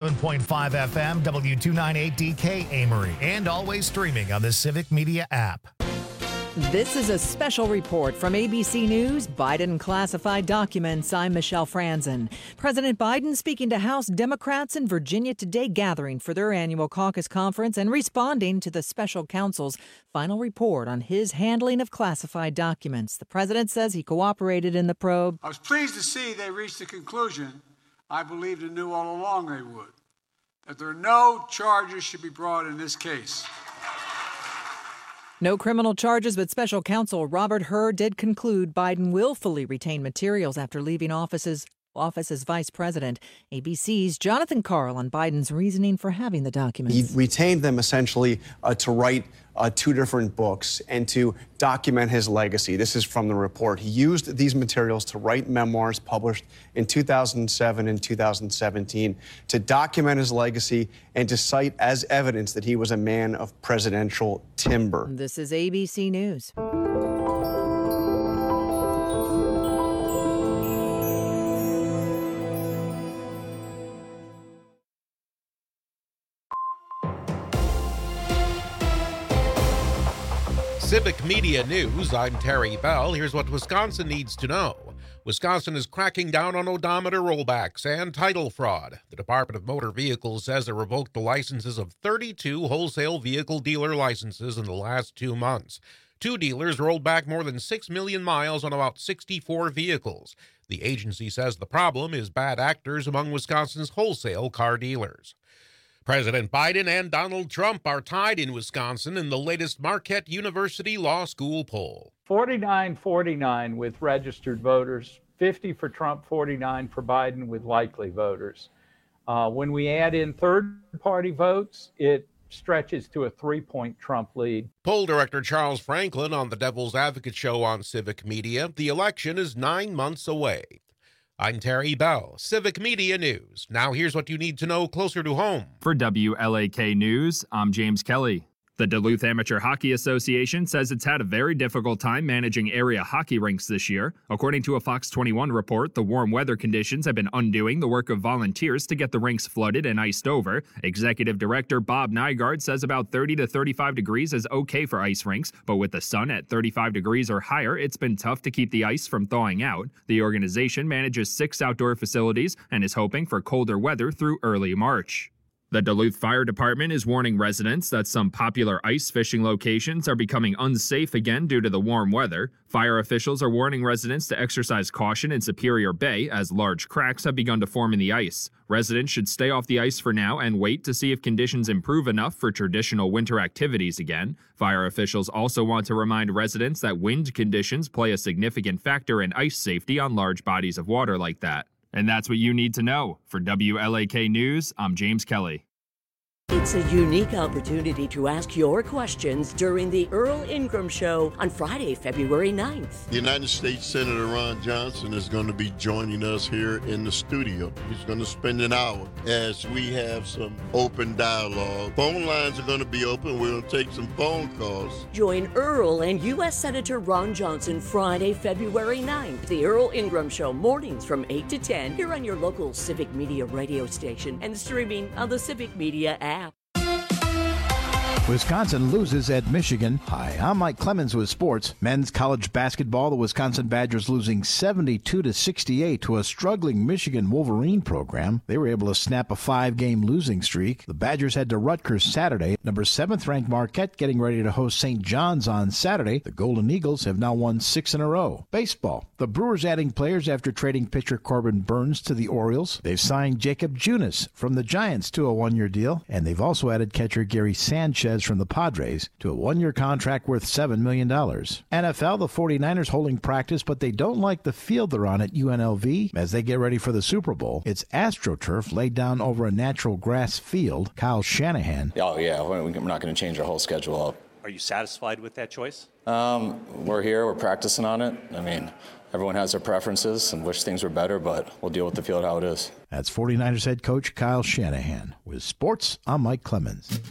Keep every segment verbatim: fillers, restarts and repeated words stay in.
seven point five F M, W two ninety-eight D K Amory, and always streaming on the Civic Media app. This is a special report from A B C News, Biden classified documents. I'm Michelle Franzen. President Biden speaking to House Democrats in Virginia today, gathering for their annual caucus conference and responding to the special counsel's final report on his handling of classified documents. The president says he cooperated in the probe. I was pleased to see they reached a conclusion I believed and knew all along they would, that there are no charges should be brought in this case. No criminal charges, but special counsel Robert Hur did conclude Biden willfully retained materials after leaving offices, office as vice president. A B C's Jonathan Karl on Biden's reasoning for having the documents. He retained them essentially uh, to write uh, two different books and to document his legacy. This is from the report. He used these materials to write memoirs published in two thousand seven and two thousand seventeen to document his legacy and to cite as evidence that he was a man of presidential timber. This is A B C News. Civic Media News, I'm Terry Bell. Here's what Wisconsin needs to know. Wisconsin is cracking down on odometer rollbacks and title fraud. The Department of Motor Vehicles says it revoked the licenses of thirty-two wholesale vehicle dealer licenses in the last two months. Two dealers rolled back more than six million miles on about sixty-four vehicles. The agency says the problem is bad actors among Wisconsin's wholesale car dealers. President Biden and Donald Trump are tied in Wisconsin in the latest Marquette University Law School poll. forty-nine forty-nine with registered voters, fifty for Trump, forty-nine for Biden with likely voters. Uh, when we add in third-party votes, it stretches to a three-point Trump lead. Poll director Charles Franklin on the Devil's Advocate show on Civic Media. The election is nine months away. I'm Terry Bell, Civic Media News. Now here's what you need to know closer to home. For W L A K News, I'm James Kelly. The Duluth Amateur Hockey Association says it's had a very difficult time managing area hockey rinks this year. According to a Fox twenty-one report, the warm weather conditions have been undoing the work of volunteers to get the rinks flooded and iced over. Executive Director Bob Nygaard says about thirty to thirty-five degrees is okay for ice rinks, but with the sun at thirty-five degrees or higher, it's been tough to keep the ice from thawing out. The organization manages six outdoor facilities and is hoping for colder weather through early March. The Duluth Fire Department is warning residents that some popular ice fishing locations are becoming unsafe again due to the warm weather. Fire officials are warning residents to exercise caution in Superior Bay as large cracks have begun to form in the ice. Residents should stay off the ice for now and wait to see if conditions improve enough for traditional winter activities again. Fire officials also want to remind residents that wind conditions play a significant factor in ice safety on large bodies of water like that. And that's what you need to know. For W L A K News, I'm James Kelly. It's a unique opportunity to ask your questions during the Earl Ingram Show on Friday, February ninth. The United States Senator Ron Johnson is going to be joining us here in the studio. He's going to spend an hour as we have some open dialogue. Phone lines are going to be open. We're going to take some phone calls. Join Earl and U S Senator Ron Johnson Friday, February ninth. The Earl Ingram Show, mornings from eight to ten, here on your local Civic Media radio station and streaming on the Civic Media app. Wisconsin loses at Michigan. Hi, I'm Mike Clemens with sports. Men's college basketball, the Wisconsin Badgers losing seventy-two to sixty-eight to a struggling Michigan Wolverine program. They were able to snap a five-game losing streak. The Badgers head to Rutgers Saturday. Number seventh-ranked Marquette getting ready to host Saint John's on Saturday. The Golden Eagles have now won six in a row. Baseball. The Brewers adding players after trading pitcher Corbin Burns to the Orioles. They've signed Jacob Junis from the Giants to a one-year deal, and they've also added catcher Gary Sanchez from the Padres to a one-year contract worth seven million dollars. N F L, the forty-niners holding practice, but they don't like the field they're on at U N L V as they get ready for the Super Bowl. It's AstroTurf laid down over a natural grass field. Kyle Shanahan. Oh, yeah, we're not going to change our whole schedule up. Are you satisfied with that choice? Um, we're here, we're practicing on it. I mean, everyone has their preferences and wish things were better, but we'll deal with the field how it is. That's forty-niners head coach Kyle Shanahan. With sports, I'm Mike Clemens.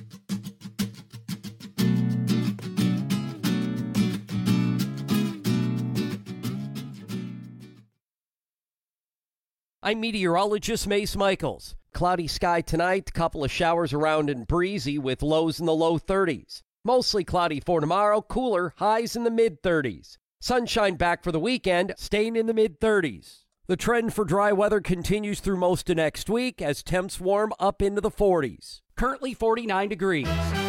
I'm meteorologist Mace Michaels. cloudy sky tonight. A couple of showers around and breezy with lows in the low thirties. Mostly cloudy for tomorrow. Cooler, highs in the mid-thirties. Sunshine back for the weekend, staying in the mid-thirties. The trend for dry weather continues through most of next week as temps warm up into the forties. Currently forty-nine degrees.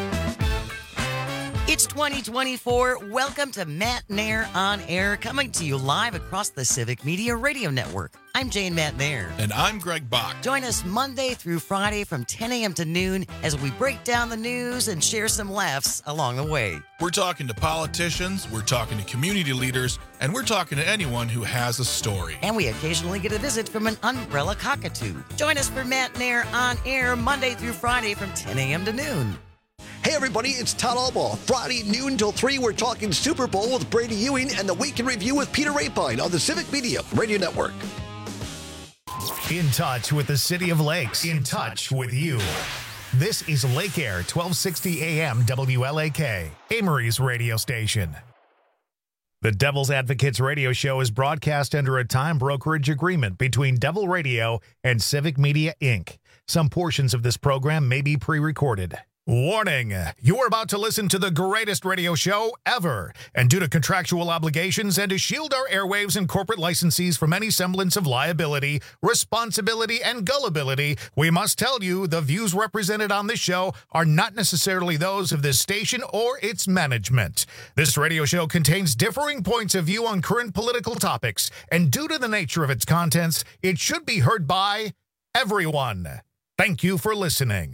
It's twenty twenty-four. Welcome to Matt Nair on Air, coming to you live across the Civic Media Radio Network. I'm Jane Matt Nair. And I'm Greg Bach. Join us Monday through Friday from ten a.m. to noon as we break down the news and share some laughs along the way. We're talking to politicians, we're talking to community leaders, and we're talking to anyone who has a story. And we occasionally get a visit from an umbrella cockatoo. Join us for Matt Nair on Air Monday through Friday from ten a.m. to noon. Hey everybody, it's Todd Albaugh. Friday noon till three, we're talking Super Bowl with Brady Ewing and the Week in Review with Peter Rapine on the Civic Media Radio Network. In touch with the City of Lakes. In touch with you. This is Lake Air, twelve sixty A M W L A K, Amory's radio station. The Devil's Advocates radio show is broadcast under a time brokerage agreement between Devil Radio and Civic Media, Incorporated. Some portions of this program may be pre-recorded. Warning, you're about to listen to the greatest radio show ever, and due to contractual obligations and to shield our airwaves and corporate licensees from any semblance of liability, responsibility, and gullibility, we must tell you the views represented on this show are not necessarily those of this station or its management. This radio show contains differing points of view on current political topics, and due to the nature of its contents, it should be heard by everyone. Thank you for listening.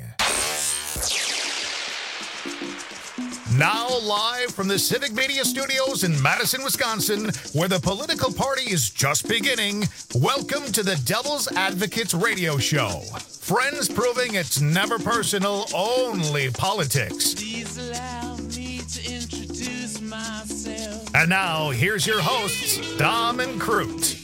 Now live from the Civic Media Studios in Madison, Wisconsin, where the political party is just beginning, welcome to the Devil's Advocates radio show. Friends proving it's never personal, only politics. Please allow me to introduce myself. And now, here's your hosts, Dom and Crute.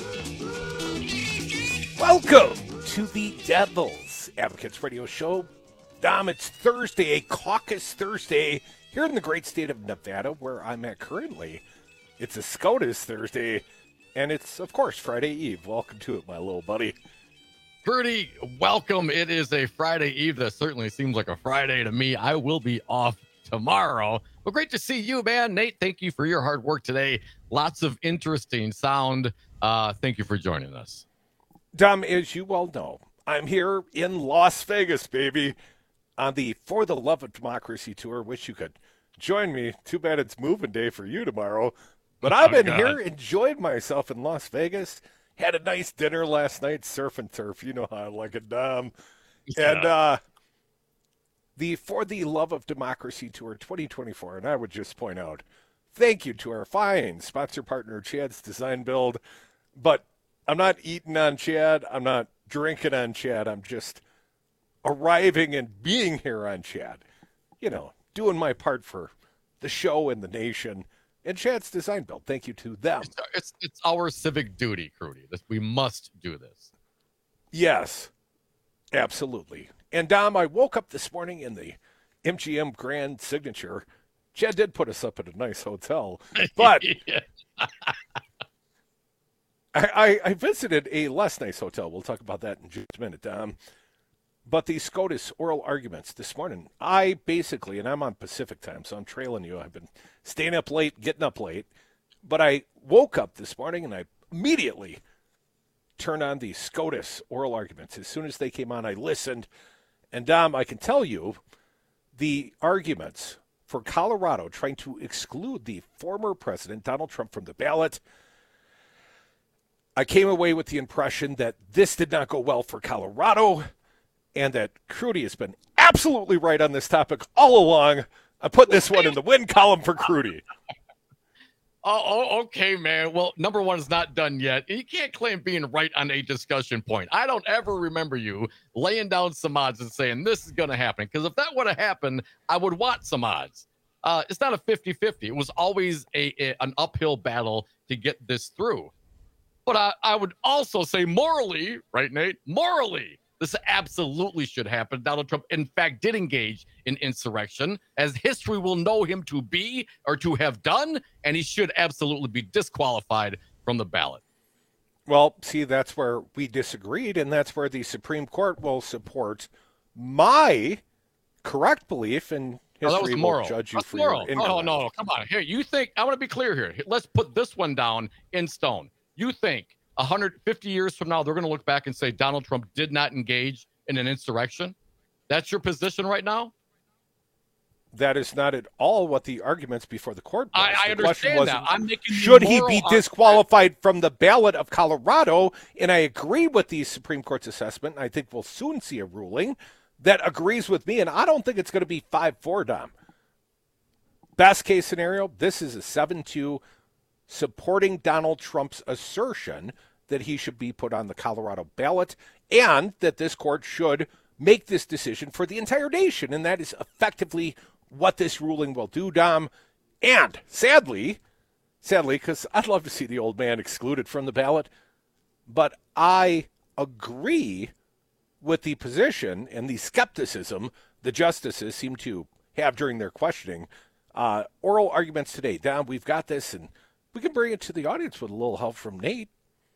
Welcome to the Devil's Advocates radio show. Dom, it's Thursday, a caucus Thursday, here in the great state of Nevada, where I'm at currently. It's a SCOTUS Thursday, and it's, of course, Friday Eve. Welcome to it, my little buddy. Pretty welcome. It is a Friday Eve. That certainly seems like a Friday to me. I will be off tomorrow. Well, great to see you, man. Nate, thank you for your hard work today. Lots of interesting sound. Uh, thank you for joining us. Dom, as you well know, I'm here in Las Vegas, baby, on the For the Love of Democracy tour. Wish you could join me. Too bad it's moving day for you tomorrow. But I've been oh, here enjoying myself in Las Vegas. Had a nice dinner last night, surf and turf. You know how I like it, Dom. Yeah. And uh, the For the Love of Democracy tour twenty twenty-four. And I would just point out, thank you to our fine sponsor partner, Chad's Design Build. But I'm not eating on Chad. I'm not drinking on Chad. I'm just arriving and being here on Chad, you know, doing my part for the show and the nation and Chad's Design Build. Thank you to them. It's, it's, it's our civic duty, Crudy. We must do this. Yes, absolutely. And Dom, I woke up this morning in the M G M Grand Signature. Chad did put us up at a nice hotel, but I, I, I visited a less nice hotel. We'll talk about that in just a minute, Dom. But the SCOTUS oral arguments this morning, I basically, and I'm on Pacific time, so I'm trailing you. I've been staying up late, getting up late. But I woke up this morning and I immediately turned on the SCOTUS oral arguments. As soon as they came on, I listened. And, Dom, I can tell you the arguments for Colorado trying to exclude the former president, Donald Trump, from the ballot. I came away with the impression that this did not go well for Colorado, and that Crudy has been absolutely right on this topic all along. I put this one in the win column for Crudy. Oh, oh, okay, man. Well, number one is not done yet. You can't claim being right on a discussion point. I don't ever remember you laying down some odds and saying this is going to happen. Because if that would have happened, I would want some odds. Uh, it's not a fifty-fifty. It was always a, a an uphill battle to get this through. But I, I would also say morally, right, Nate? Morally, this absolutely should happen. Donald Trump, in fact, did engage in insurrection, as history will know him to be or to have done, and he should absolutely be disqualified from the ballot. Well, see, that's where we disagreed, and that's where the Supreme Court will support my correct belief, and Oh, that was history moral. will judge you That's for moral. your No, incorrect. no, no, come on. Here, you think, I want to be clear here. Let's put this one down in stone. You think one hundred fifty years from now, they're going to look back and say Donald Trump did not engage in an insurrection? That's your position right now? That is not at all what the arguments before the court was. I, I The question understand was, that. I'm making the should he moral be argument. disqualified from the ballot of Colorado? And I agree with the Supreme Court's assessment. And I think we'll soon see a ruling that agrees with me. And I don't think it's going to be five four, Dom. Best case scenario, this is a seven two supporting Donald Trump's assertion that he should be put on the Colorado ballot and that this court should make this decision for the entire nation. And that is effectively what this ruling will do, Dom. And sadly, sadly, because I'd love to see the old man excluded from the ballot, but I agree with the position and the skepticism the justices seem to have during their questioning. Uh, oral arguments today. Dom, we've got this, and we can bring it to the audience with a little help from Nate.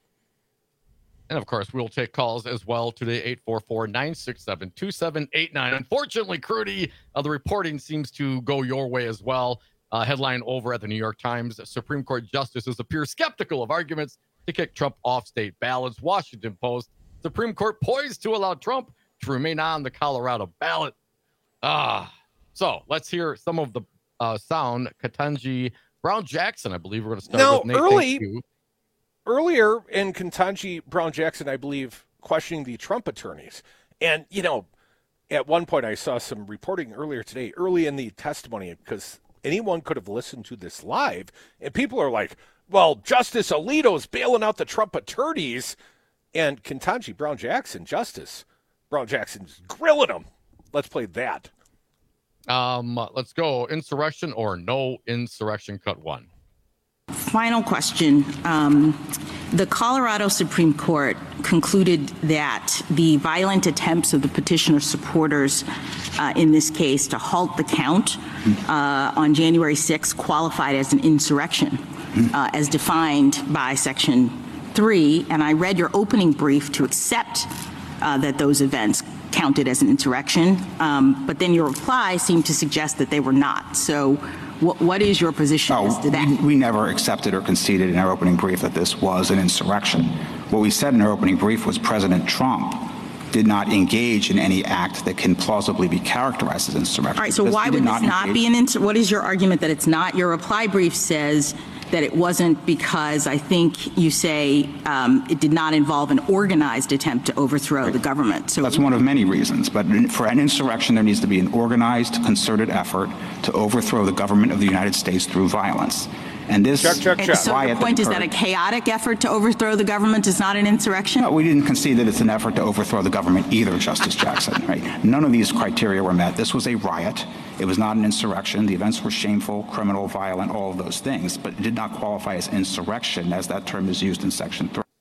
And of course, we'll take calls as well today, eight four four, nine six seven, two seven eight nine. Unfortunately, Crudy, uh, the reporting seems to go your way as well. Uh, headline over at the New York Times, Supreme Court justices appear skeptical of arguments to kick Trump off state ballots. Washington Post, Supreme Court poised to allow Trump to remain on the Colorado ballot. Ah, so let's hear some of the uh, sound. Ketanji Brown Jackson, I believe we're going to start Now, with Nate. early- Thank you. Earlier in Ketanji Brown Jackson, I believe, questioning the Trump attorneys. And, you know, at one point I saw some reporting earlier today, early in the testimony, because anyone could have listened to this live, and people are like, well, Justice Alito's bailing out the Trump attorneys. And Ketanji Brown Jackson, Justice Brown Jackson's grilling him. Let's play that. Um, let's go. Insurrection or no insurrection, cut one. Final question. Um, the Colorado Supreme Court concluded that the violent attempts of the petitioner supporters uh, in this case to halt the count uh, on January sixth qualified as an insurrection uh, as defined by Section three. And I read your opening brief to accept uh, that those events counted as an insurrection. Um, but then your reply seemed to suggest that they were not. So What, what is your position No, as to that? we, we never accepted or conceded in our opening brief that this was an insurrection. What we said in our opening brief was President Trump did not engage in any act that can plausibly be characterized as insurrection. All right, so Because why he would did this not engage- be an insurrection? What is your argument that it's not? Your reply brief says that it wasn't because I think you say um, it did not involve an organized attempt to overthrow right. the government. So that's one of many reasons. But for an insurrection, there needs to be an organized, concerted effort to overthrow the government of the United States through violence. And this check, check, check. So your point is that a chaotic effort to overthrow the government is not an insurrection? No, we didn't concede that it's an effort to overthrow the government either, Justice Jackson. Right? None of these criteria were met. This was a riot. It was not an insurrection. The events were shameful, criminal, violent, all of those things, but it did not qualify as insurrection as that term is used in Section three.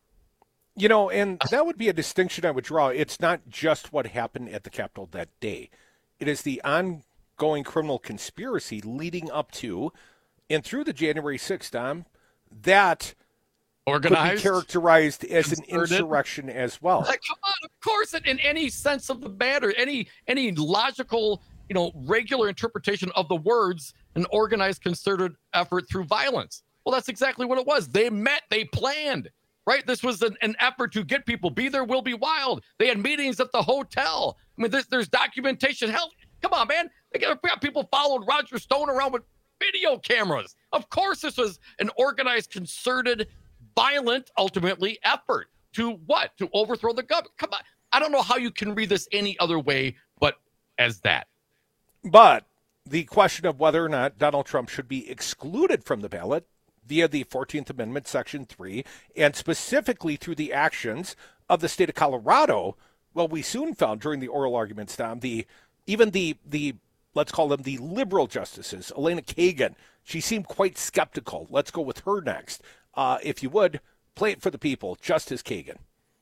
You know, and that would be a distinction I would draw. It's not just what happened at the Capitol that day. It is the ongoing criminal conspiracy leading up to and through the January sixth, Dom, that organized, could be characterized as an insurrection as well. Like, come on, of course, in any sense of the matter, any any logical, you know, regular interpretation of the words, an organized, concerted effort through violence. Well, that's exactly what it was. They met, they planned, right? This was an, an effort to get people, be there, will be wild. They had meetings at the hotel. I mean, there's, there's documentation. Hell, come on, man. They got people followed Roger Stone around with video cameras. Of course, this was an organized, concerted, violent, ultimately, effort to what? To overthrow the government. Come on. I don't know how you can read this any other way but as that. But the question of whether or not Donald Trump should be excluded from the ballot via the fourteenth Amendment, Section three, and specifically through the actions of the state of Colorado, well, we soon found during the oral arguments, Tom, the even the the let's call them the liberal justices, Elena Kagan, she seemed quite skeptical. Let's go with her next. Uh, if you would, play it for the people, Justice Kagan.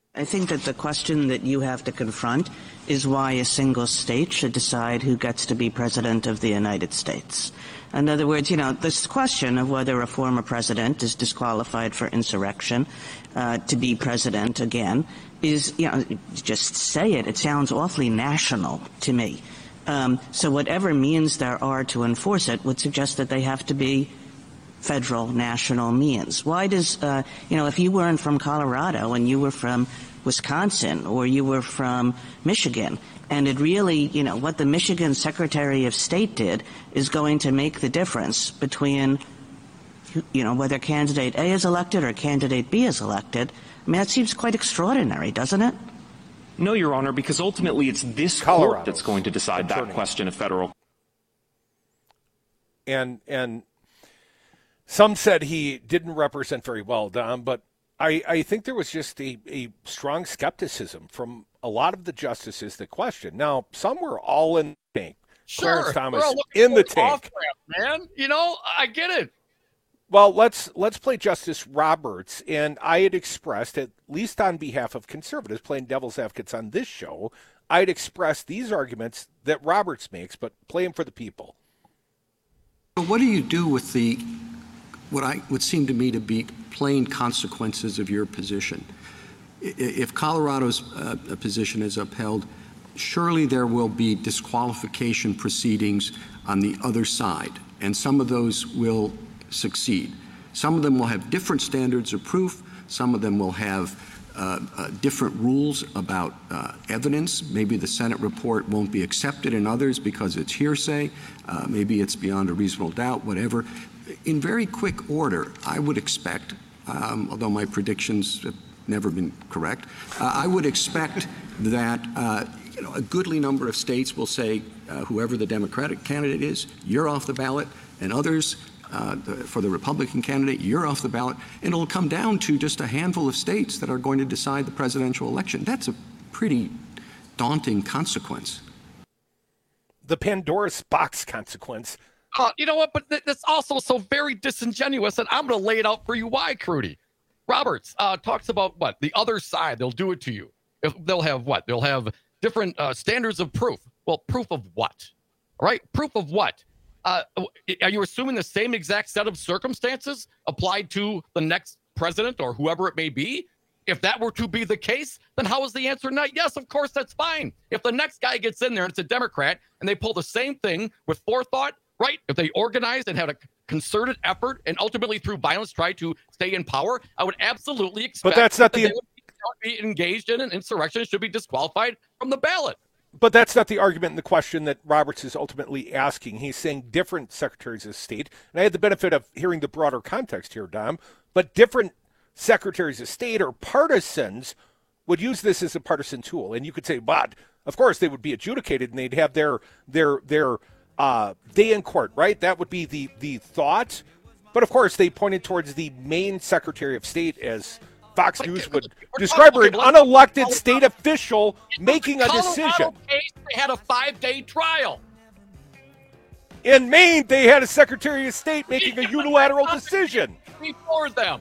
I think that the question that you have to confront is why a single state should decide who gets to be president of the United States. In other words, you know, this question of whether a former president is disqualified for insurrection uh, to be president again is, you know, just say it. It sounds awfully national to me. Um, so whatever means there are to enforce it would suggest that they have to be federal, national means. Why does, uh, you know, if you weren't from Colorado and you were from Wisconsin or you were from Michigan, and it really, you know, what the Michigan Secretary of State did is going to make the difference between, you know, whether candidate A is elected or candidate B is elected. I mean, that seems quite extraordinary, doesn't it? No, Your Honor, because ultimately it's this Colorado court that's going to decide that question of federal. And and some said he didn't represent very well, Dom, but I, I think there was just a, a strong skepticism from a lot of the justices that questioned. Now, some were all in the tank. Sure, Clarence Thomas we're all looking in the for tank. off-ramp, man. You know, I get it. Well, let's let's play Justice Roberts, and I had expressed, at least on behalf of conservatives, playing devil's advocates on this show, I had expressed these arguments that Roberts makes, but play them for the people. What do you do with the what I would seem to me to be plain consequences of your position? If Colorado's uh, position is upheld, surely there will be disqualification proceedings on the other side, and some of those will succeed. Some of them will have different standards of proof. Some of them will have uh, uh, different rules about uh, evidence. Maybe the Senate report won't be accepted in others because it's hearsay. Uh, maybe it's beyond a reasonable doubt, whatever. In very quick order, I would expect, um, although my predictions have never been correct, uh, I would expect that uh, you know, a goodly number of states will say, uh, whoever the Democratic candidate is, you're off the ballot, and others, uh, the, for the Republican candidate, you're off the ballot, and it'll come down to just a handful of states that are going to decide the presidential election. That's a pretty daunting consequence. The Pandora's box consequence. Uh, you know what? But th- that's also so very disingenuous, and I'm going to lay it out for you why, Crudy. Roberts uh, talks about what? The other side, they'll do it to you. If they'll have what? They'll have different uh, standards of proof. Well, proof of what? All right? Proof of what? Uh, are you assuming the same exact set of circumstances applied to the next president or whoever it may be? If that were to be the case, then how is the answer not yes? Of course, that's fine. If the next guy gets in there and it's a Democrat and they pull the same thing with forethought, right? If they organized and had a concerted effort and ultimately through violence tried to stay in power, I would absolutely expect but that's not that the they would be engaged in an insurrection and should be disqualified from the ballot. But that's not the argument in the question that Roberts is ultimately asking. He's saying different secretaries of state, and I had the benefit of hearing the broader context here, Dom, but different secretaries of state or partisans would use this as a partisan tool. And you could say, but of course they would be adjudicated and they'd have their their their uh, day in court, right? That would be the the thought. But of course they pointed towards the main Secretary of State as Fox News would describe her, an unelected state official making a decision. Case, they had a five-day trial. In Maine, they had a Secretary of State making a unilateral decision. Before them.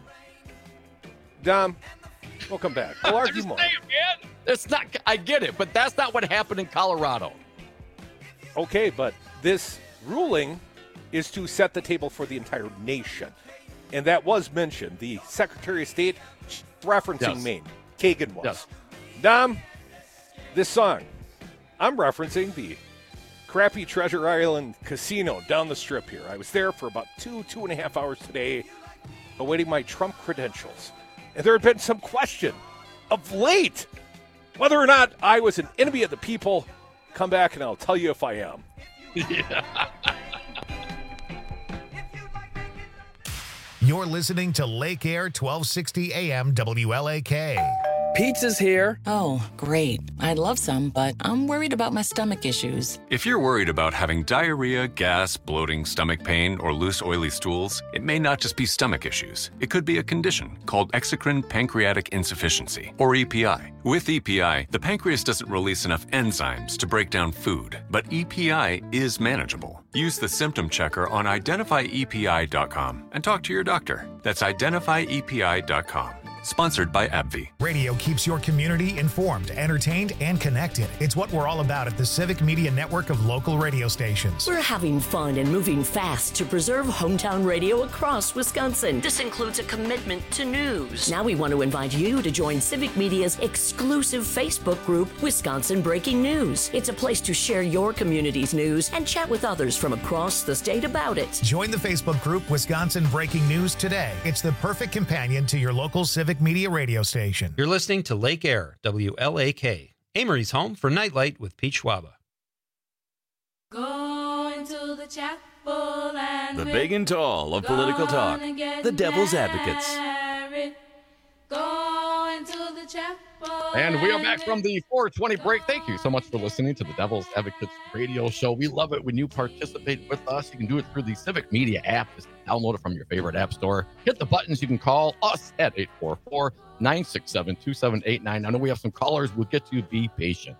Dom, we'll come back. We'll argue more. Saying, man, it's not, I get it, but that's not what happened in Colorado. Okay, but this ruling is to set the table for the entire nation. And that was mentioned. The Secretary of State referencing yes. Maine. Kagan was. Yes. Dom, this song, I'm referencing the crappy Treasure Island Casino down the strip here. I was there for about two, two and a half hours today, awaiting my Trump credentials. And there had been some question of late whether or not I was an enemy of the people. Come back and I'll tell you if I am. Yeah. You're listening to Lake Air twelve sixty A M W L A K. Pizza's here. Oh, great. I'd love some, but I'm worried about my stomach issues. If you're worried about having diarrhea, gas, bloating, stomach pain, or loose, oily stools, it may not just be stomach issues. It could be a condition called exocrine pancreatic insufficiency, or E P I. With E P I, the pancreas doesn't release enough enzymes to break down food, but E P I is manageable. Use the symptom checker on identify E P I dot com and talk to your doctor. That's identify E P I dot com. Sponsored by AbbVie. Radio keeps your community informed, entertained, and connected. It's what we're all about at the Civic Media Network of local radio stations. We're having fun and moving fast to preserve hometown radio across Wisconsin. This includes a commitment to news. Now we want to invite you to join Civic Media's exclusive Facebook group, Wisconsin Breaking News. It's a place to share your community's news and chat with others from across the state about it. Join the Facebook group Wisconsin Breaking News today. It's the perfect companion to your local Civic Media radio station. You're listening to Lake Air, W L A K, Amory's home for Nightlight with Pete Schwaba. Going to the chapel and the big and tall of political talk, the Devil's Advocates. Going to the chapel. And we are back from the four twenty break. Thank you so much for listening to the Devil's Advocates radio show. We love it when you participate with us. You can do it through the Civic Media app. Just download it from your favorite app store. Hit the buttons. You can call us at eight four four, nine six seven, two seven eight nine. I know we have some callers. We'll get to you. Be patient.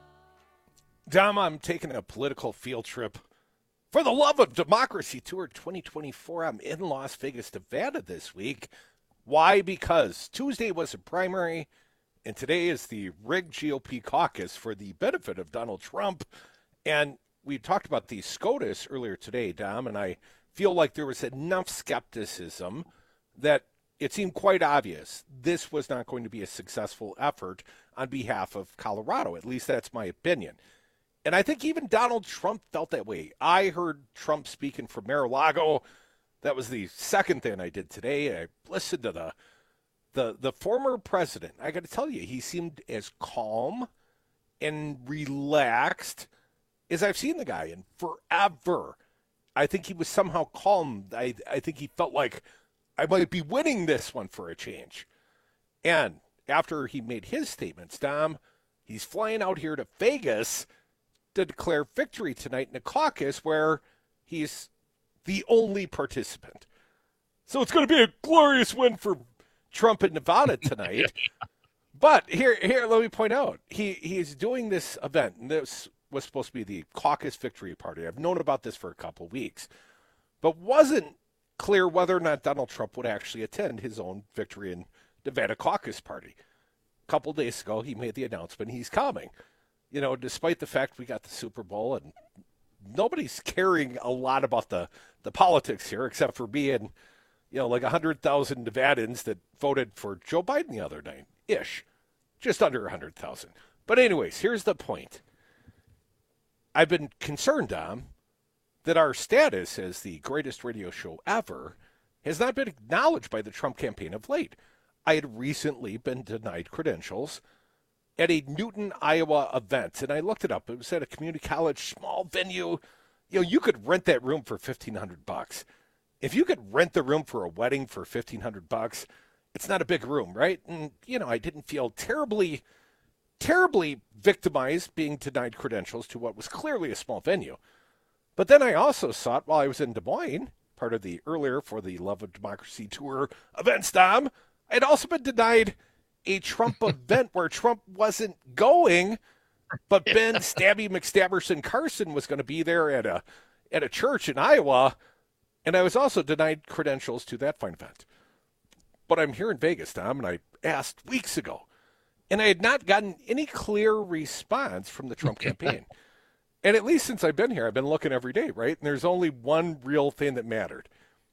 Dom, I'm taking a political field trip for the Love of Democracy Tour twenty twenty-four. I'm in Las Vegas, Nevada this week. Why? Because Tuesday was a primary, and today is the rigged G O P caucus for the benefit of Donald Trump. And we talked about the SCOTUS earlier today, Dom, and I feel like there was enough skepticism that it seemed quite obvious this was not going to be a successful effort on behalf of Colorado. At least that's my opinion. And I think even Donald Trump felt that way. I heard Trump speaking from Mar-a-Lago. That was the second thing I did today. I listened to the the the former president. I got to tell you, he seemed as calm and relaxed as I've seen the guy in forever. I think he was somehow calm. I, I think he felt like I might be winning this one for a change. And after he made his statements, Dom, he's flying out here to Vegas to declare victory tonight in a caucus where he's the only participant. So it's going to be a glorious win for Trump in Nevada tonight. But here, here, let me point out, he he's doing this event, and this was supposed to be the caucus victory party. I've known about this for a couple weeks, but wasn't clear whether or not Donald Trump would actually attend his own victory in Nevada caucus party. A couple days ago, he made the announcement he's coming. You know, despite the fact we got the Super Bowl and nobody's caring a lot about the, the politics here, except for being, you know, like one hundred thousand Nevadans that voted for Joe Biden the other night, ish. Just under one hundred thousand. But anyways, here's the point. I've been concerned, Dom, that our status as the greatest radio show ever has not been acknowledged by the Trump campaign of late. I had recently been denied credentials at a Newton, Iowa event, and I looked it up. It was at a community college, small venue. You know, you could rent that room for fifteen hundred bucks. If you could rent the room for a wedding for fifteen hundred bucks, it's not a big room, right? And, you know, I didn't feel terribly, terribly victimized being denied credentials to what was clearly a small venue. But then I also saw it while I was in Des Moines, part of the earlier for the Love of Democracy Tour events, Dom. I'd also been denied a Trump event where Trump wasn't going, but Ben Stabby McStabberson Carson was going to be there at a at a church in Iowa, and I was also denied credentials to that fine event. But I'm here in Vegas, Tom, and I asked weeks ago, and I had not gotten any clear response from the Trump campaign. And at least since I've been here, I've been looking every day, right? And there's only one real thing that mattered.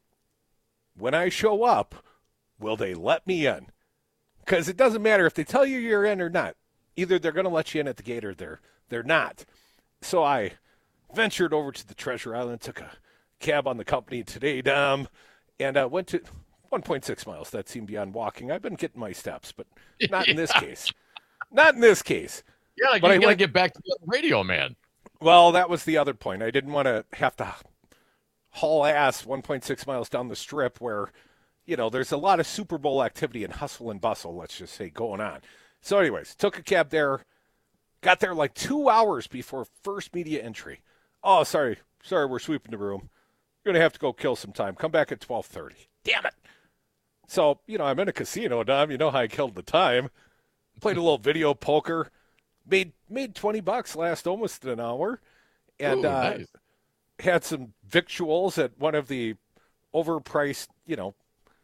When I show up, will they let me in? Because it doesn't matter if they tell you you're in or not. Either they're going to let you in at the gate or they're they're not. So I ventured over to the Treasure Island, took a cab on the company today, Dom, and uh, went to one point six miles. That seemed beyond walking. I've been getting my steps, but not in this case. Not in this case. Yeah, like but you I got to went, get back to the radio, man. Well, that was the other point. I didn't want to have to haul ass one point six miles down the strip where, you know, there's a lot of Super Bowl activity and hustle and bustle, let's just say, going on. So anyways, took a cab there, got there like two hours before first media entry. Oh, sorry. Sorry, we're sweeping the room. You're going to have to go kill some time. Come back at twelve thirty. Damn it. So, you know, I'm in a casino, Dom. You know how I killed the time. Played a little video poker. Made made twenty bucks last almost an hour. And Ooh, uh, nice. had some victuals at one of the overpriced, you know,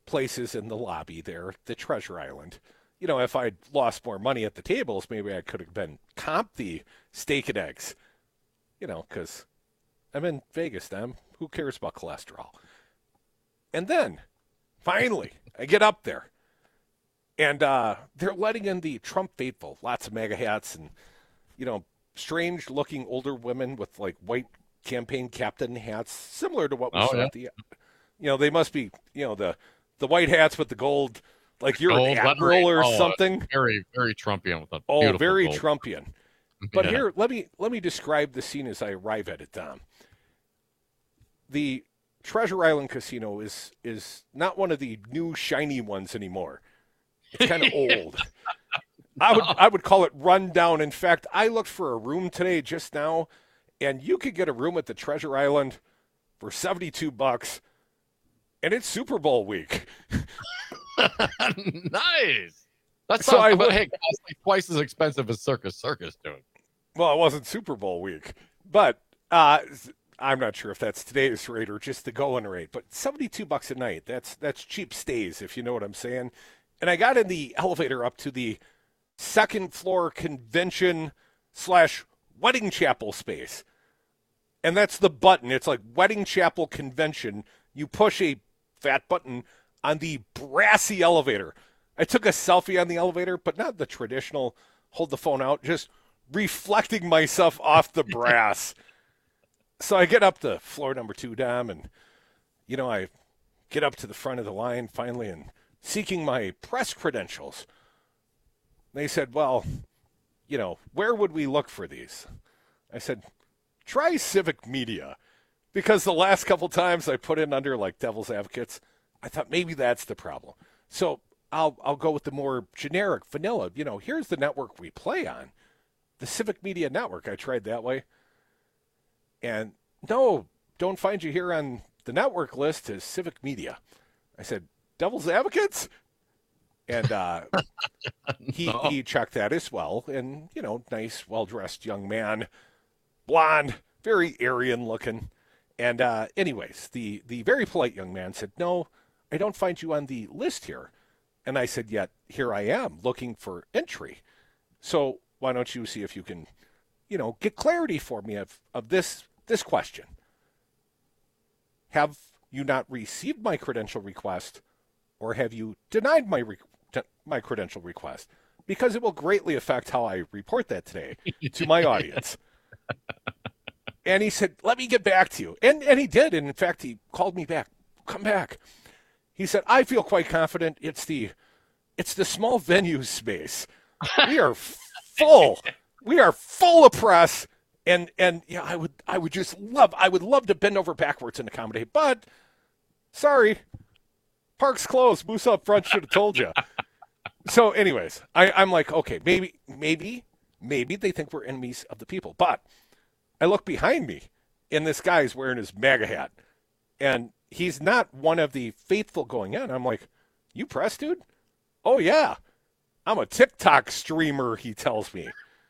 places in the lobby there, the Treasure Island. You know, if I'd lost more money at the tables, maybe I could have been comp the steak and eggs. You know, because I'm in Vegas now. Who cares about cholesterol? And then, finally, I get up there. And uh, they're letting in the Trump faithful. Lots of MAGA hats and, you know, strange-looking older women with, like, white campaign captain hats, similar to what we oh, saw yeah. at the, you know, they must be, you know, the the white hats with the gold, like you're Gold an admiral or oh, something. Very, very Trumpian with a Oh, beautiful very gold. Trumpian. But Yeah. here, let me let me describe the scene as I arrive at it, Dom. The Treasure Island Casino is is not one of the new shiny ones anymore. It's kind of old. I would I would call it run down. In fact, I looked for a room today just now, and you could get a room at the Treasure Island for seventy-two bucks, and it's Super Bowl week. Nice. That's So so I I would- hey, it's like twice as expensive as Circus Circus, dude. Well, it wasn't Super Bowl week, but uh, I'm not sure if that's today's rate or just the going rate. But seventy-two bucks a night, that's that's cheap stays, if you know what I'm saying. And I got in the elevator up to the second floor convention slash wedding chapel space. And that's the button. It's like wedding chapel convention. You push a fat button on the brassy elevator. I took a selfie on the elevator, but not the traditional hold the phone out, just reflecting myself off the brass. So I get up to floor number two, Dom, and, you know, I get up to the front of the line finally and seeking my press credentials. They said, well, you know, where would we look for these? I said, try Civic Media. Because the last couple times I put in under, like, Devil's Advocates, I thought maybe that's the problem. So I'll I'll go with the more generic, vanilla. You know, here's the network we play on. The Civic Media Network. I tried that way. And no, don't find you here on the network list as Civic Media. I said, Devil's Advocates? And uh, he No. he checked that as well. And, you know, nice, well-dressed young man, blonde, very Aryan looking. And uh, anyways, the, the very polite young man said, no, I don't find you on the list here. And I said, yet here I am looking for entry. So why don't you see if you can, you know, get clarity for me of, of this this question. Have you not received my credential request, or have you denied my re- de- my credential request? Because it will greatly affect how I report that today to my audience. And he said, let me get back to you. And and he did. And in fact, he called me back. Come back. He said, I feel quite confident it's the it's the small venue space. We are full. We are full of press. And and yeah, I would I would just love I would love to bend over backwards and accommodate, but sorry. Park's closed. Moose up front should have told you. So anyways, I, I'm like, okay, maybe maybe maybe they think we're enemies of the people. But I look behind me, and this guy's wearing his MAGA hat. And he's not one of the faithful going in. I'm like, you press, dude? Oh, yeah. I'm a TikTok streamer, he tells me.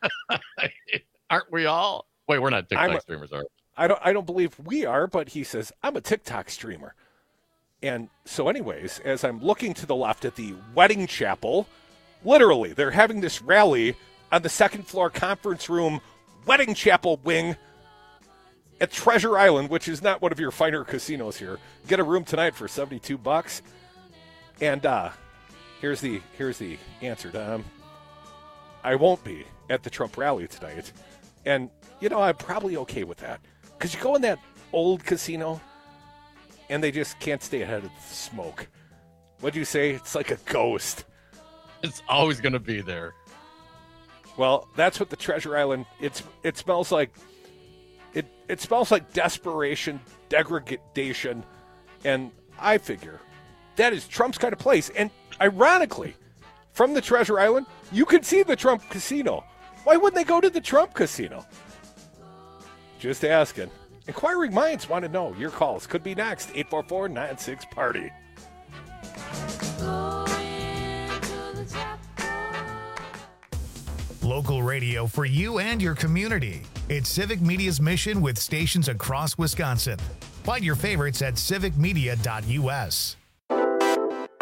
Aren't we all? Wait, we're not TikTok I'm a- streamers, are we? I don't I don't believe we are, but he says, I'm a TikTok streamer. And so anyways, as I'm looking to the left at the wedding chapel, literally, they're having this rally on the second floor conference room wedding chapel wing at Treasure Island, which is not one of your finer casinos here. Get a room tonight for seventy-two bucks. And uh, here's the here's the answer, Dom. I won't be at the Trump rally tonight. And, you know, I'm probably okay with that. Because you go in that old casino, and they just can't stay ahead of the smoke. What'd you say? It's like a ghost. It's always going to be there. Well, that's what the Treasure Island, it's it smells like. It it smells like desperation, degradation, and I figure that is Trump's kind of place. And ironically, from the Treasure Island, you can see the Trump casino. Why wouldn't they go to the Trump casino? Just asking. Inquiring minds want to know. Your calls could be next. eight four four, nine six, party. Local radio for you and your community. It's Civic Media's mission with stations across Wisconsin. Find your favorites at civic media dot u s.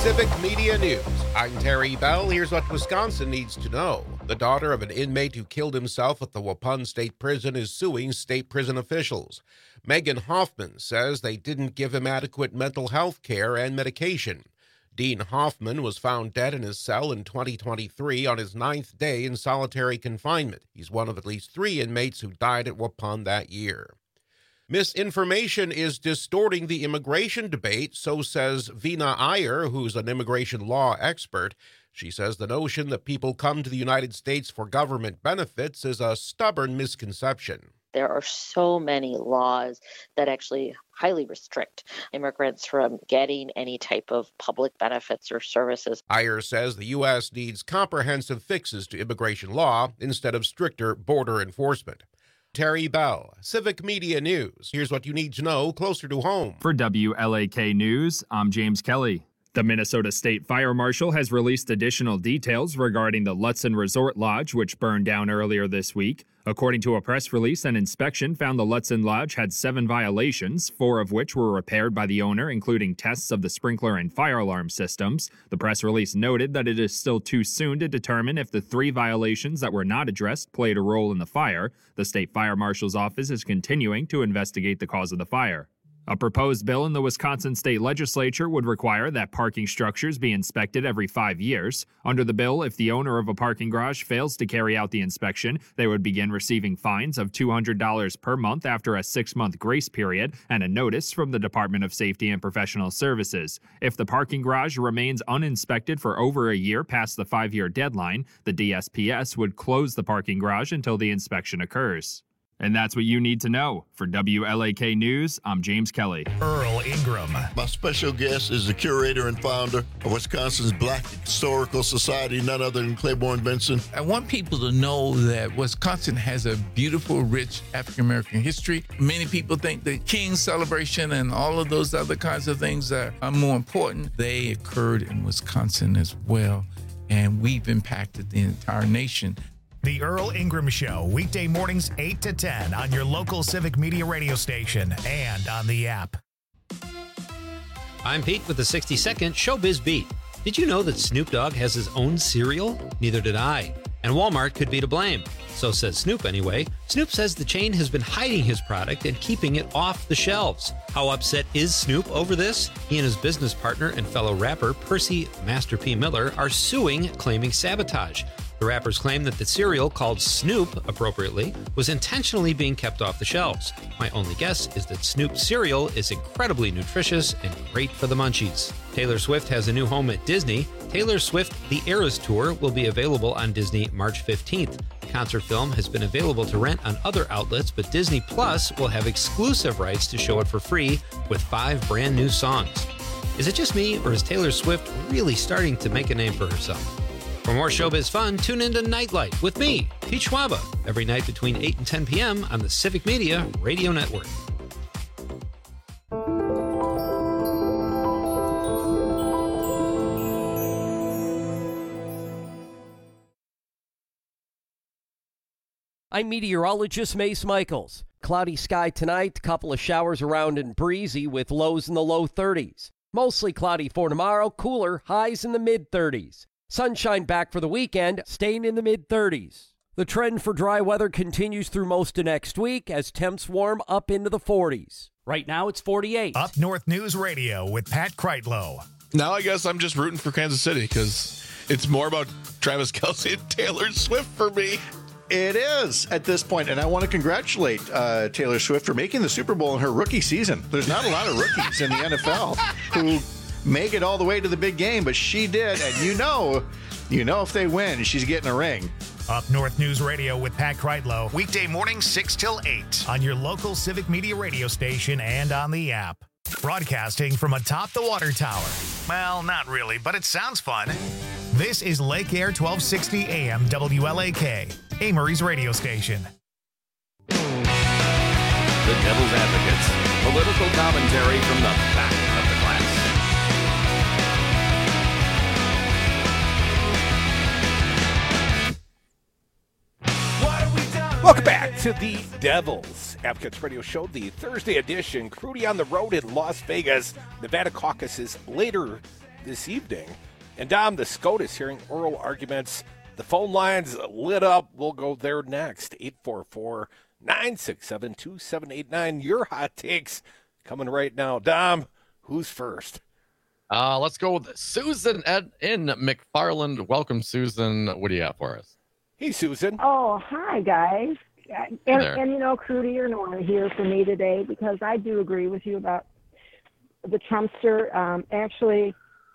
Civic Media News. I'm Terry Bell. Here's what Wisconsin needs to know. The daughter of an inmate who killed himself at the Waupun State Prison is suing state prison officials. Megan Hoffman says they didn't give him adequate mental health care and medication. Dean Hoffman was found dead in his cell in twenty twenty-three on his ninth day in solitary confinement. He's one of at least three inmates who died at Waupun that year. Misinformation is distorting the immigration debate, so says Vina Iyer, who's an immigration law expert. She says the notion that people come to the United States for government benefits is a stubborn misconception. There are so many laws that actually highly restrict immigrants from getting any type of public benefits or services. Iyer says the U S needs comprehensive fixes to immigration law instead of stricter border enforcement. Terry Bell, Civic Media News. Here's what you need to know closer to home. For W L A K News, I'm James Kelly. The Minnesota State Fire Marshal has released additional details regarding the Lutzen Resort Lodge, which burned down earlier this week. According to a press release, an inspection found the Lutzen Lodge had seven violations, four of which were repaired by the owner, including tests of the sprinkler and fire alarm systems. The press release noted that it is still too soon to determine if the three violations that were not addressed played a role in the fire. The State Fire Marshal's office is continuing to investigate the cause of the fire. A proposed bill in the Wisconsin State Legislature would require that parking structures be inspected every five years. Under the bill, if the owner of a parking garage fails to carry out the inspection, they would begin receiving fines of two hundred dollars per month after a six-month grace period and a notice from the Department of Safety and Professional Services. If the parking garage remains uninspected for over a year past the five-year deadline, the D S P S would close the parking garage until the inspection occurs. And that's what you need to know. For W L A K News, I'm James Kelly. Earl Ingram. My special guest is the curator and founder of Wisconsin's Black Historical Society, none other than Claiborne Benson. I want people to know that Wisconsin has a beautiful, rich African-American history. Many people think the King celebration and all of those other kinds of things are, are more important. They occurred in Wisconsin as well, and we've impacted the entire nation. The Earl Ingram Show, weekday mornings eight to ten on your local Civic Media radio station and on the app. I'm Pete with the sixty second Showbiz Beat. Did you know that Snoop Dogg has his own cereal? Neither did I. And Walmart could be to blame. So says Snoop anyway. Snoop says the chain has been hiding his product and keeping it off the shelves. How upset is Snoop over this? He and his business partner and fellow rapper Percy Master P. Miller are suing, claiming sabotage. The rappers claim that the cereal, called Snoop, appropriately, was intentionally being kept off the shelves. My only guess is that Snoop's cereal is incredibly nutritious and great for the munchies. Taylor Swift has a new home at Disney. Taylor Swift The Eras Tour will be available on Disney March fifteenth. The concert film has been available to rent on other outlets, but Disney Plus will have exclusive rights to show it for free with five brand new songs. Is it just me, or is Taylor Swift really starting to make a name for herself? For more showbiz fun, tune into Nightlight with me, Pete Schwaba, every night between eight and ten p.m. on the Civic Media Radio Network. I'm meteorologist Mace Michaels. Cloudy sky tonight, couple of showers around and breezy with lows in the low thirties. Mostly cloudy for tomorrow, cooler, highs in the mid thirties. Sunshine back for the weekend, staying in the mid thirties. The trend for dry weather continues through most of next week as temps warm up into the forties. Right now it's forty-eight. Up North News Radio with Pat Kreitlow. Now I guess I'm just rooting for Kansas City because it's more about Travis Kelce and Taylor Swift for me. It is at this point, and I want to congratulate uh, Taylor Swift for making the Super Bowl in her rookie season. There's not a lot of rookies in the N F L who make it all the way to the big game, but she did, and you know, you know if they win, she's getting a ring. Up North News Radio with Pat Kreitlow, weekday mornings six till eight on your local Civic Media radio station and on the app. Broadcasting from atop the water tower. Well, not really, but it sounds fun. This is Lake Air twelve sixty A M W L A K, Amory's radio station. The Devil's Advocates, political commentary from the back of the class. Welcome back to the Devil's Advocates Radio Show, the Thursday edition. Crudy on the road in Las Vegas. Nevada caucuses later this evening. And Dom, the SCOTUS hearing oral arguments. The phone lines lit up. We'll go there next. eight four four, nine six seven, two seven eight nine. Your hot takes coming right now. Dom, who's first? Uh, let's go with Susan Ed in McFarland. Welcome, Susan. What do you have for us? Hey, Susan. Oh, hi, guys. And, there. and you know, Crudy, you're not here for me today because I do agree with you about the Trumpster. Um, actually,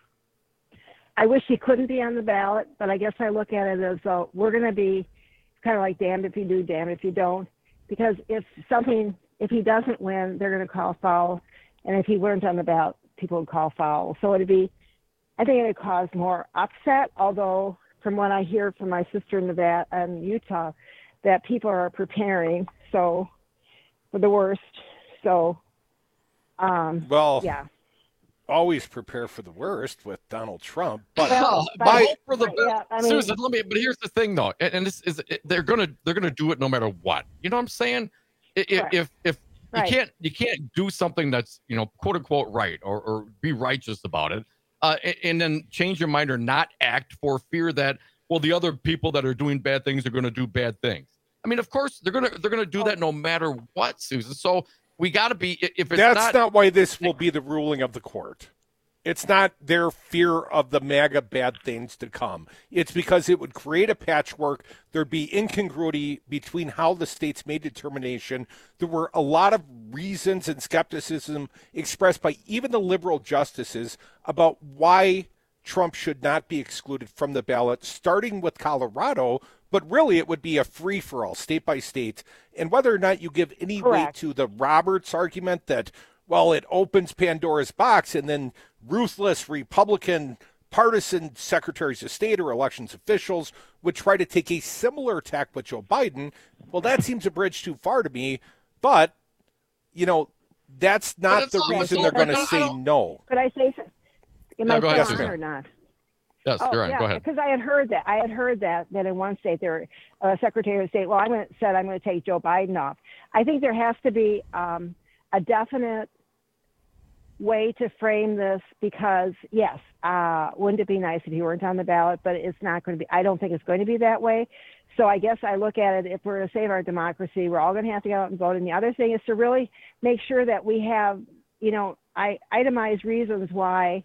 I wish he couldn't be on the ballot, but I guess I look at it as though we're going to be kind of like damned if you do, damned if you don't. Because if something, if he doesn't win, they're going to call foul. And if he weren't on the ballot, people would call foul. So it'd be, I think it would cause more upset, although from what I hear from my sister in Nevada and Utah, that people are preparing so for the worst. So, um, well, yeah, always prepare for the worst with Donald Trump. But Well, but- my, for the but, yeah, I mean- Susan, let me. But here's the thing, though, and, and this is they're gonna they're gonna do it no matter what. You know what I'm saying? If Right. if, if Right. you can't you can't do something that's, you know, quote unquote right or or be righteous about it, uh, and, and then change your mind or not act for fear that, well, the other people that are doing bad things are going to do bad things. I mean, of course they're gonna they're gonna do that no matter what, Susan. So we got to be if it's that's not, not why this will be the ruling of the court. It's not their fear of the MAGA bad things to come. It's because it would create a patchwork. There'd be incongruity between how the states made determination. There were a lot of reasons and skepticism expressed by even the liberal justices about why Trump should not be excluded from the ballot, starting with Colorado. But really, it would be a free-for-all, state by state. And whether or not you give any weight to the Roberts argument that, well, it opens Pandora's box and then ruthless Republican partisan secretaries of state or elections officials would try to take a similar tack with Joe Biden, well, that seems a bridge too far to me. But, you know, that's not it's the all- reason it's they're all- going to say no. Could I say something? Am Yeah, I go ahead, still on Susan. or not? Yes, oh, you're on. yeah, Go ahead. Because I had heard that. I had heard that that in one state, there, uh, Secretary of State, well, I'm going to said I'm going to take Joe Biden off. I think there has to be um, a definite way to frame this because, yes, uh, wouldn't it be nice if he weren't on the ballot? But it's not going to be. I don't think it's going to be that way. So I guess I look at it, if we're going to save our democracy, we're all going to have to go out and vote. And the other thing is to really make sure that we have, you know, I itemized reasons why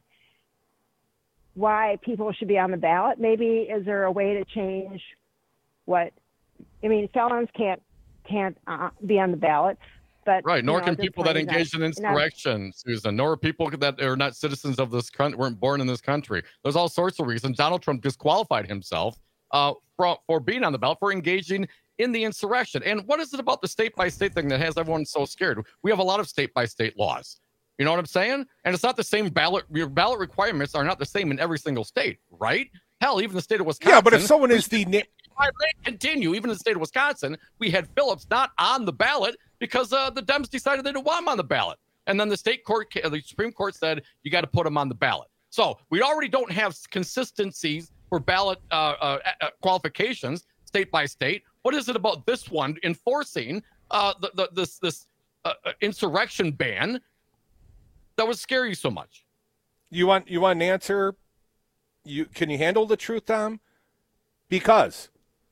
why people should be on the ballot. Maybe is there a way to change what? I mean, felons can't can't uh, be on the ballot, but Right, nor you know, can at this people that point, not- engaged in not- insurrection, Susan, nor people that are not citizens of this country, weren't born in this country. There's all sorts of reasons. Donald Trump disqualified himself uh, for, for being on the ballot, for engaging in the insurrection. And what is it about the state-by-state thing that has everyone so scared? We have a lot of state-by-state laws. You know what I'm saying? And it's not the same ballot. Your ballot requirements are not the same in every single state, right? Hell, even the state of Wisconsin. Yeah, but if someone is the... Na- I may continue. Even in the state of Wisconsin, we had Phillips not on the ballot because uh, the Dems decided they didn't want him on the ballot. And then the state court, the Supreme Court said, you got to put him on the ballot. So we already don't have consistencies for ballot uh, uh, uh, qualifications state by state. What is it about this one enforcing uh, the, the, this, this uh, insurrection ban that would scare you so much? You want you want an answer? You can you handle the truth, Tom? Because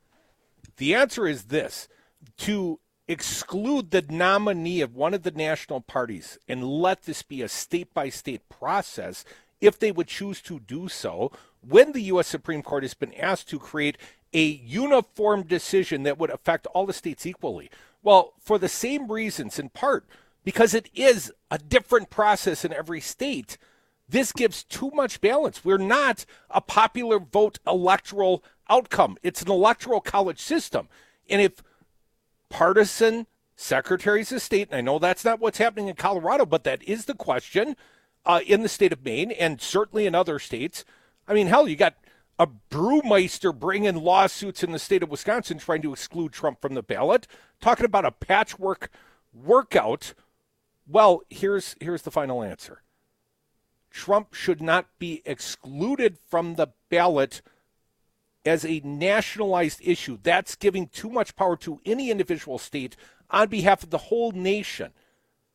the answer is this: to exclude the nominee of one of the national parties and let this be a state-by-state process, if they would choose to do so, when the U S Supreme Court has been asked to create a uniform decision that would affect all the states equally. Well, for the same reasons, in part, because it is a different process in every state, this gives too much balance. We're not a popular vote electoral outcome. It's an electoral college system. And if partisan secretaries of state, and I know that's not what's happening in Colorado, but that is the question uh, in the state of Maine and certainly in other states. I mean, hell, you got a brewmeister bringing lawsuits in the state of Wisconsin trying to exclude Trump from the ballot, talking about a patchwork workout. Well, here's here's the final answer. Trump should not be excluded from the ballot as a nationalized issue. That's giving too much power to any individual state on behalf of the whole nation.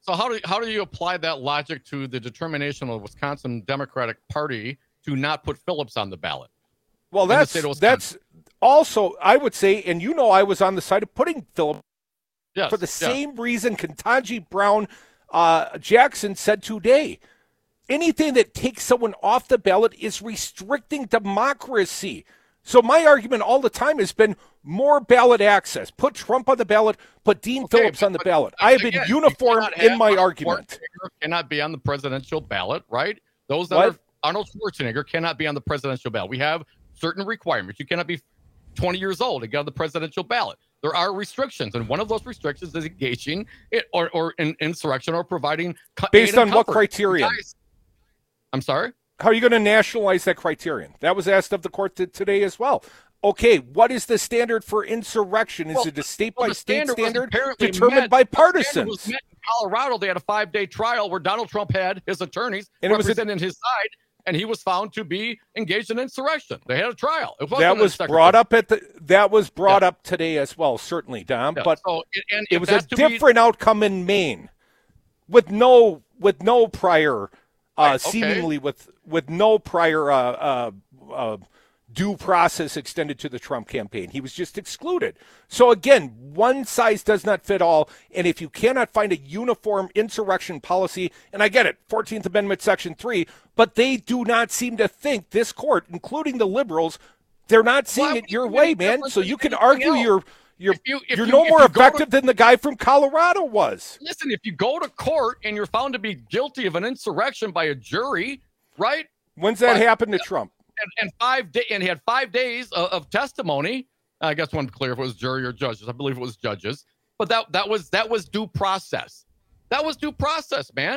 So how do how do you apply that logic to the determination of the Wisconsin Democratic Party to not put Phillips on the ballot? Well, that's that's also, I would say, and you know I was on the side of putting Phillips yes, for the yes. same reason Ketanji Brown uh, Jackson said today. Anything that takes someone off the ballot is restricting democracy. So my argument all the time has been more ballot access. Put Trump on the ballot, put Dean Okay, Phillips but, on the but, ballot. I have again, been uniform in my argument. Cannot be on the presidential ballot, right? Those that What? are Arnold Schwarzenegger cannot be on the presidential ballot. We have certain requirements. You cannot be twenty years old to get on the presidential ballot. There are restrictions, and one of those restrictions is engaging it or, or in insurrection or providing co- Based aid and on what comfort. criterion? Guys, I'm sorry? How are you going to nationalize that criterion? That was asked of the court t- today as well. Okay, what is the standard for insurrection? Is Well, it a state well, by the state standard was standard apparently determined met- by the standard partisans? was met in Colorado, they had a five-day trial where Donald Trump had his attorneys And it was a- representing his side, and he was found to be engaged in insurrection. They had a trial. It wasn't That a was secretary. brought up at the. That was brought up today as well, certainly, Dom. Yeah, But so, and- and it if was a that's to be- different outcome in Maine, with no with no prior, uh, Right, okay. seemingly with with no prior uh, uh, uh, due process extended to the Trump campaign. He was just excluded. So again, one size does not fit all. And if you cannot find a uniform insurrection policy, and I get it, fourteenth Amendment, Section three, but they do not seem to think, this court, including the liberals, they're not seeing Why it would your it way, make a man. difference So in you can anything argue else? you're you're If you- if you're you- no if more you go to- effective than the guy from Colorado was. Listen, if you go to court and you're found to be guilty of an insurrection by a jury, right? When's that But- happen to Trump? And, and five day, and he had five days of, of testimony. I guess one clear if it was jury or judges. I believe it was judges. But that that was that was due process. That was due process, man.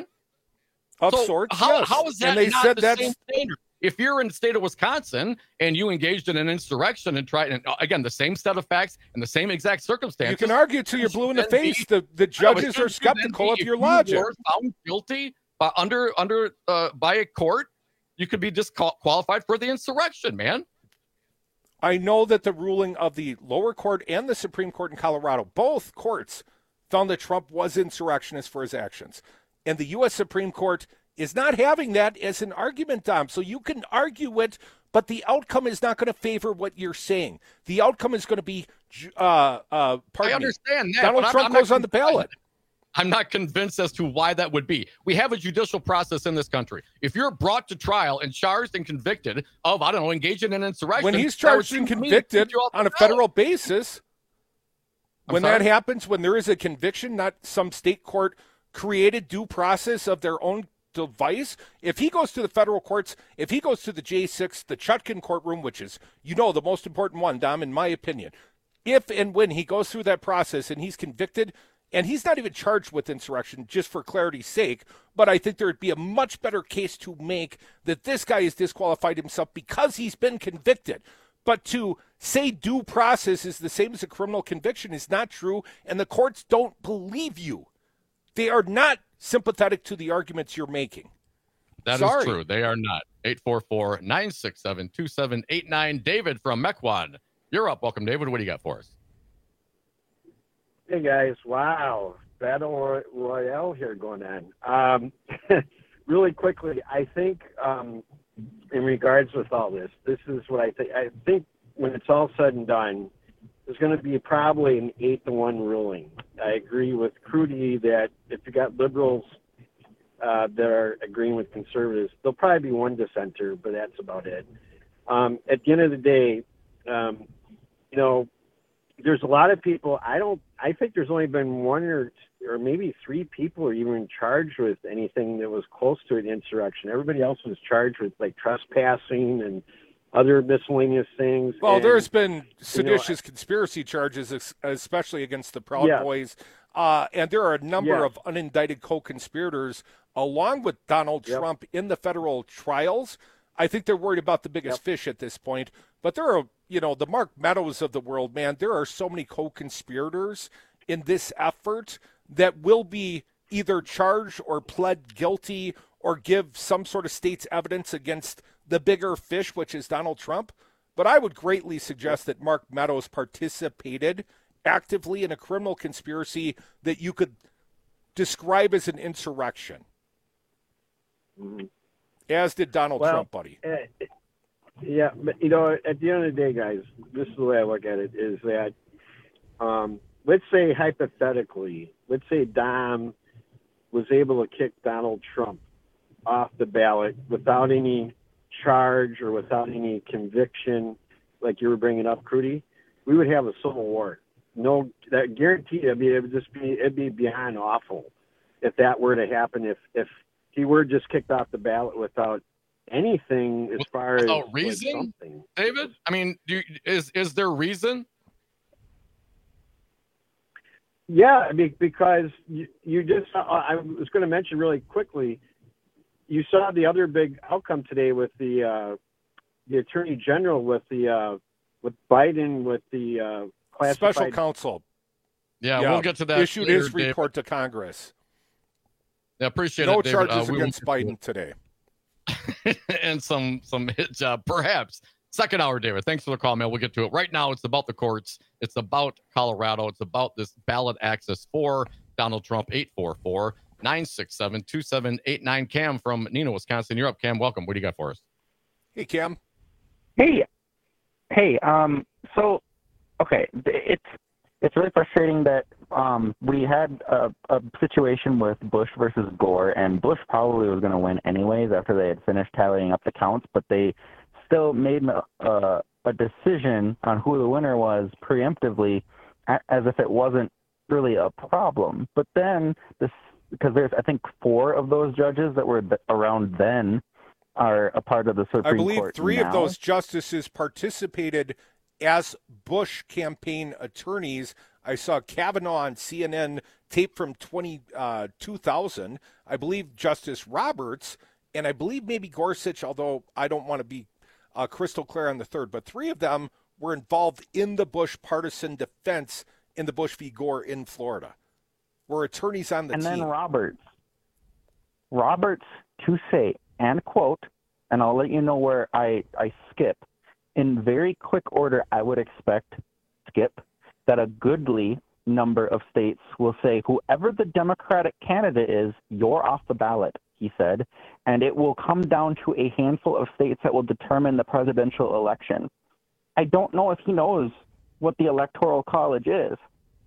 Of So sorts, how, yes. how is that And they not said the that's same standard? If you're in the state of Wisconsin and you engaged in an insurrection and tried, and again, the same set of facts and the same exact circumstances. you can argue till you're blue in the should then be- face. The the No, it judges should- are should then skeptical be of your if you logic. were found guilty uh, under under uh, by a court, you could be disqualified for the insurrection, man. I know that the ruling of the lower court and the Supreme Court in Colorado, both courts, found that Trump was insurrectionist for his actions. And the U S Supreme Court is not having that as an argument, Dom. So you can argue it, but the outcome is not going to favor what you're saying. The outcome is going to be, uh, uh, pardon I understand me, that. Donald but I'm- Trump I'm not goes on the ballot. I'm not convinced as to why that would be. We have a judicial process in this country. If you're brought to trial and charged and convicted of, I don't know, engaging in insurrection. When he's that would charged and seem to me to convicted put you off the on a ballot. federal basis, I'm when sorry? that happens, when there is a conviction, not some state court created due process of their own device, if he goes to the federal courts, if he goes to the J six, the Chutkin courtroom, which is, you know, the most important one, Dom, in my opinion, if and when he goes through that process and he's convicted, and he's not even charged with insurrection, just for clarity's sake, but I think there would be a much better case to make that this guy has disqualified himself because he's been convicted. But to say due process is the same as a criminal conviction is not true, and the courts don't believe you. They are not sympathetic to the arguments you're making. That is Sorry. true. They are not. eight four four, nine six seven, two seven eight nine. David from Mequon. You're up. Welcome, David. What do you got for us? Hey, guys. Wow. Battle Royale here going on. Um, really quickly, I think um, in regards with all this, this is what I think. I think when it's all said and done, there's going to be probably an eight to one ruling. I agree with Crudy that if you got liberals uh, that are agreeing with conservatives, there'll probably be one dissenter, but that's about it. Um, at the end of the day, um, you know, there's a lot of people. I don't. I think there's only been one or or maybe three people are even charged with anything that was close to an insurrection. Everybody else was charged with like trespassing and other miscellaneous things. Well, and, there's been seditious you know, conspiracy charges, ex- especially against the Proud Yeah. Boys. Uh, and there are a number Yeah. of unindicted co-conspirators along with Donald Yep. Trump in the federal trials. I think they're worried about the biggest Yep. fish at this point. But there are, you know, the Mark Meadows of the world, man, there are so many co-conspirators in this effort that will be either charged or pled guilty or give some sort of state's evidence against the bigger fish, which is Donald Trump. But I would greatly suggest that Mark Meadows participated actively in a criminal conspiracy that you could describe as an insurrection. Mm-hmm. As did Donald well, Trump, buddy. Uh, yeah, but, you know, at the end of the day, guys, this is the way I look at it, is that um, let's say hypothetically, let's say Dom was able to kick Donald Trump off the ballot without any charge or without any conviction, like you were bringing up, Crudy, we would have a civil war. No, that guaranteed. I mean, it would just be it'd be beyond awful if that were to happen. If if he were just kicked off the ballot without anything as far without as reason, like something. David. I mean, do you, is is there reason? Yeah, I mean, because you, you just, I was going to mention really quickly, you saw the other big outcome today with the uh, the Attorney General, with the uh, with Biden, with the uh, classified special counsel. Yeah, yeah, we'll get to that. Issued later, his report David. to Congress. Yeah, appreciate no it, David. charges uh, against Biden today. And some some hit job, perhaps. Second hour, David. Thanks for the call, man. We'll get to it. Right now, it's about the courts. It's about Colorado. It's about this ballot access for Donald Trump. eight four four, nine six seven, two seven eight nine. Cam from Neenah, Wisconsin. You're up, Cam. Welcome. What do you got for us? Hey, Cam. Hey. Hey. Um. So, okay. It's it's really frustrating that um we had a, a situation with Bush versus Gore, and Bush probably was going to win anyways after they had finished tallying up the counts, but they still made a, a decision on who the winner was preemptively, as if it wasn't really a problem. But then, this because there's I think four of those judges that were around then are a part of the Supreme Court. I believe Court three now. of those justices participated as Bush campaign attorneys. I saw Kavanaugh on C N N tape from twenty, uh, two thousand. I believe Justice Roberts, and I believe maybe Gorsuch, although I don't want to be Uh, crystal clear on the third, but three of them were involved in the Bush partisan defense in the Bush v. Gore in Florida. Were attorneys on the and team. And then Roberts. Roberts to say, and quote, and I'll let you know where I, I skip. In very quick order, I would expect, Skip, that a goodly number of states will say, whoever the Democratic candidate is, you're off the ballot, he said, and it will come down to a handful of states that will determine the presidential election. I don't know if he knows what the Electoral College is.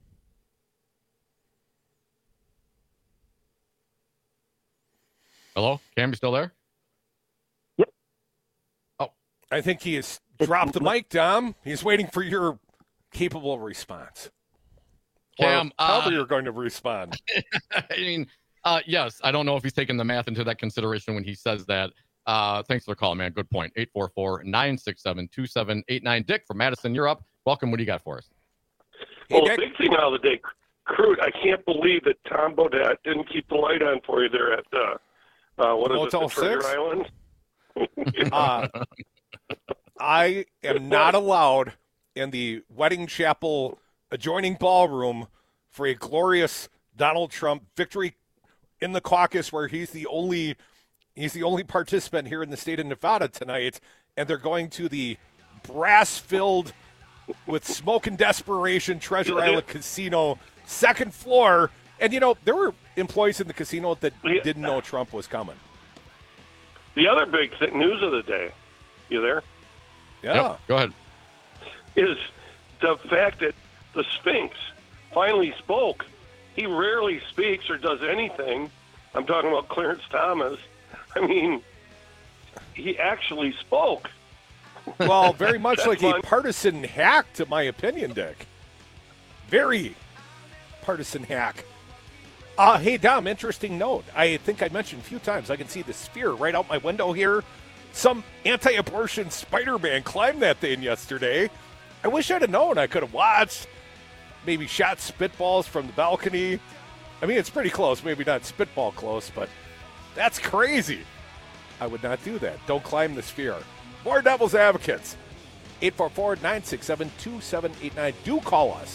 Hello? Cam, you still there? Yep. Oh. I think he has dropped the mic, Dom. He's waiting for your capable response. Cam, or how uh, you're going to respond. I mean, uh, yes, I don't know if he's taking the math into that consideration when he says that. Uh, thanks for the call, man. Good point. eight four four, nine six seven, two seven eight nine. Dick from Madison, you're up. Welcome. What do you got for us? Well, the big thing out of the day, Crude, I can't believe that Tom Bodette didn't keep the light on for you there at, uh, uh, what is Motel it, the Treasure six? Island? uh, I am not allowed in the wedding chapel adjoining ballroom for a glorious Donald Trump victory in the caucus, where he's the only he's the only participant here in the state of Nevada tonight, and they're going to the brass-filled with smoke and desperation Treasure Island Casino, second floor. And, you know, there were employees in the casino that didn't know Trump was coming. The other big thing, news of the day, you there? Yeah. Yep, go ahead. Is the fact that the Sphinx finally spoke. He rarely speaks or does anything. I'm talking about Clarence Thomas. I mean, he actually spoke. Well, very much That's like my- a partisan hack, to my opinion, Dick. Very partisan hack. Uh, hey, Dom, interesting note. I think I mentioned a few times, I can see the sphere right out my window here. Some anti-abortion Spider-Man climbed that thing yesterday. I wish I'd have known. I could have watched, maybe shot spitballs from the balcony. I mean, it's pretty close. Maybe not spitball close, but that's crazy. I would not do that. Don't climb the sphere. More Devil's Advocates. eight four four, nine six seven, two seven eight nine. Do call us.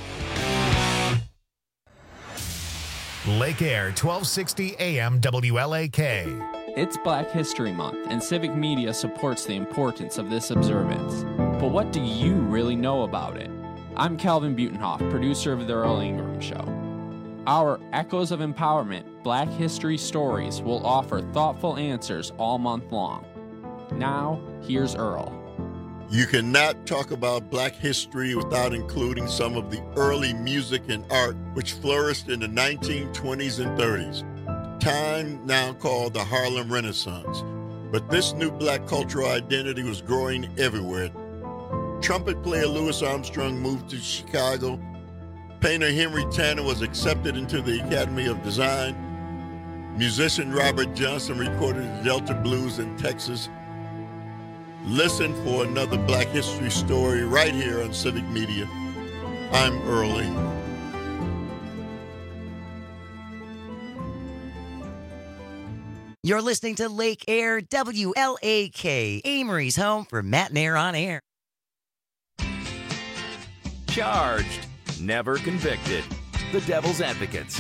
Lake Air, twelve sixty A M W L A K. It's Black History Month, and civic media supports the importance of this observance. But what do you really know about it? I'm Calvin Butenhoff, producer of The Earl Ingram Show. Our Echoes of Empowerment Black History Stories will offer thoughtful answers all month long. Now, here's Earl. You cannot talk about Black history without including some of the early music and art which flourished in the nineteen twenties and thirties, time now called the Harlem Renaissance. But this new Black cultural identity was growing everywhere. Trumpet player Louis Armstrong moved to Chicago. Painter Henry Tanner was accepted into the Academy of Design. Musician Robert Johnson recorded the Delta Blues in Texas. Listen for another Black history story right here on Civic Media. I'm Earl Ingram. You're listening to Lake Air W L A K, Amory's home for Matt and Air on Air. Charged, never convicted. The Devil's Advocates.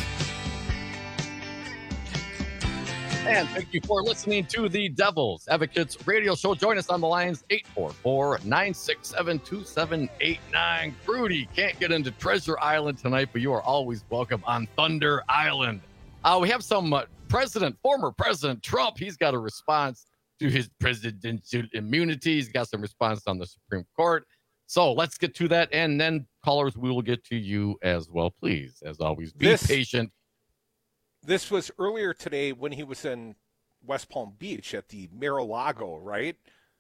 And thank you for listening to the Devil's Advocates radio show. Join us on the lines, eight four four, nine six seven, two seven eight nine. Grudy can't get into Treasure Island tonight, but you are always welcome on Thunder Island. Uh, we have some uh, President, former President Trump. He's got a response to his presidential immunity. He's got some response on the Supreme Court. So let's get to that, and then callers, we will get to you as well. Please, as always, be This- patient. This was earlier today when he was in West Palm Beach at the Mar-a-Lago, right?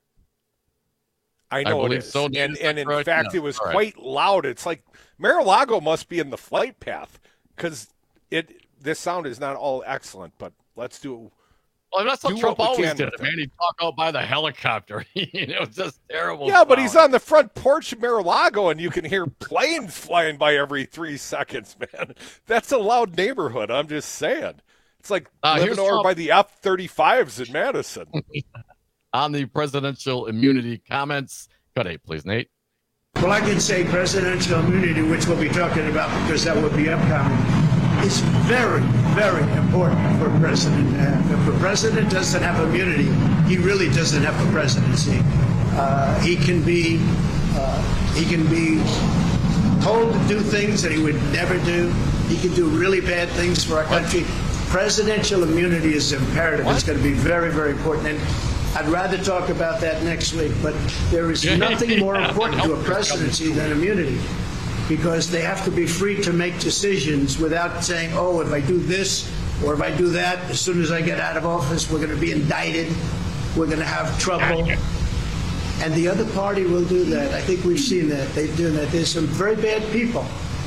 I know I it believe is. so. And, Is that and in correct? fact, Yeah. it was All right. quite loud. It's like Mar-a-Lago must be in the flight path because it. This sound is not all excellent, but let's do. Well, that's what do Trump what we always can did, with it, man. He'd talk out by the helicopter. You know, it's just terrible. Yeah, but sound. he's on the front porch of Mar-a-Lago, and you can hear planes flying by every three seconds, man. That's a loud neighborhood. I'm just saying. It's like Uh, living here's over Trump. by the F thirty-fives in Madison. On the presidential immunity comments. Go ahead, please, Nate. Well, I can say presidential immunity, which we'll be talking about because that will be upcoming, is very, very important for a president to have. If a president doesn't have immunity, he really doesn't have a presidency. Uh, he can be, uh, he can be told to do things that he would never do. He can do really bad things for our country. Presidential immunity is imperative. What? It's going to be very, very important. And I'd rather talk about that next week, but there is nothing more important to a presidency than immunity, because they have to be free to make decisions without saying, oh, if I do this or if I do that, as soon as I get out of office, we're going to be indicted, we're going to have trouble. And the other party will do that. I think we've seen that. They've done that. There's some very bad people.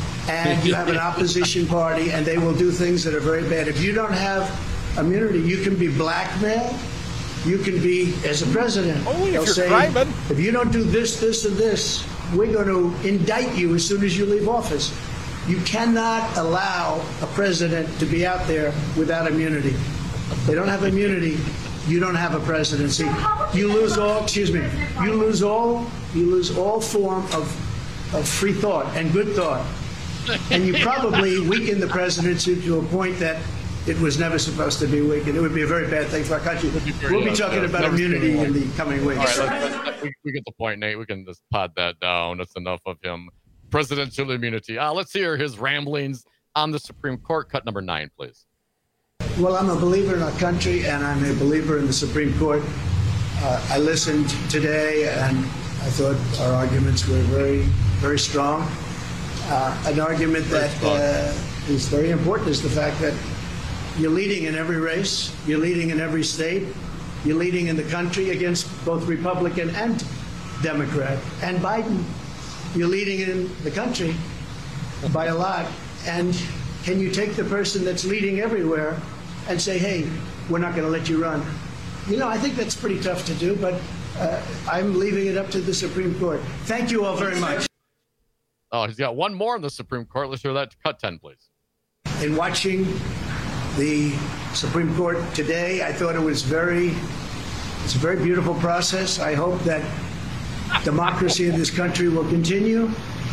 And you have an opposition party, and they will do things that are very bad. If you don't have immunity, you can be blackmailed. You can be, as a president, Only if they'll you're say, criming. if you don't do this, this, and this, we're going to indict you as soon as you leave office. You cannot allow a president to be out there without immunity. If they don't have immunity, you don't have a presidency. You lose all, excuse me, you lose all, you lose all form of, of free thought and good thought. And you probably weaken the presidency to a point that it was never supposed to be weakened. It would be a very bad thing for our country. We'll be talking about immunity in the coming weeks. All right, let's, let's, we, we get the point, Nate. We can just pod that down. That's enough of him. Presidential immunity. Uh, let's hear his ramblings on the Supreme Court. Cut number nine, please. Well, I'm a believer in our country, and I'm a believer in the Supreme Court. Uh, I listened today, and I thought our arguments were very, very strong. Uh, an argument that uh, is very important is the fact that you're leading in every race, you're leading in every state, you're leading in the country against both Republican and Democrat. And Biden, you're leading in the country by a lot. And can you take the person that's leading everywhere and say, hey, we're not going to let you run? You know, I think that's pretty tough to do, but uh, I'm leaving it up to the Supreme Court. Thank you all very much. Oh, he's got one more in the Supreme Court. Let's hear that. Cut ten, please. In watching the Supreme Court today, I thought it was very, it's a very beautiful process. I hope that democracy in this country will continue,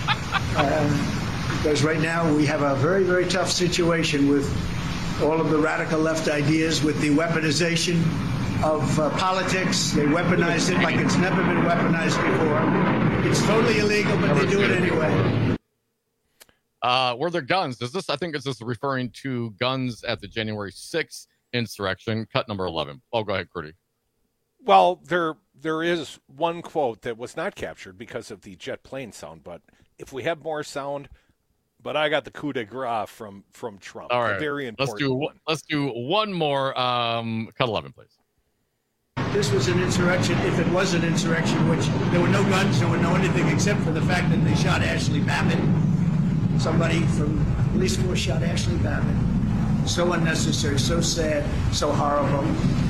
uh, because right now we have a very, very tough situation with all of the radical left ideas, with the weaponization of uh, politics. They weaponize it like it's never been weaponized before. It's totally illegal, but they do it anyway. Uh, were there guns? Is this? I think it's just referring to guns at the January sixth insurrection. Cut number eleven. Oh, go ahead, Crudy. Well, there there is one quote that was not captured because of the jet plane sound. But if we have more sound, but I got the coup de grace from from Trump. All right, a very important. Let's do one. let's do one more. Um, cut eleven, please. This was an insurrection, if it was an insurrection, which there were no guns, no one know anything except for the fact that they shot Ashley Babbitt. Somebody from police force shot Ashley Babbitt. So unnecessary, so sad, so horrible.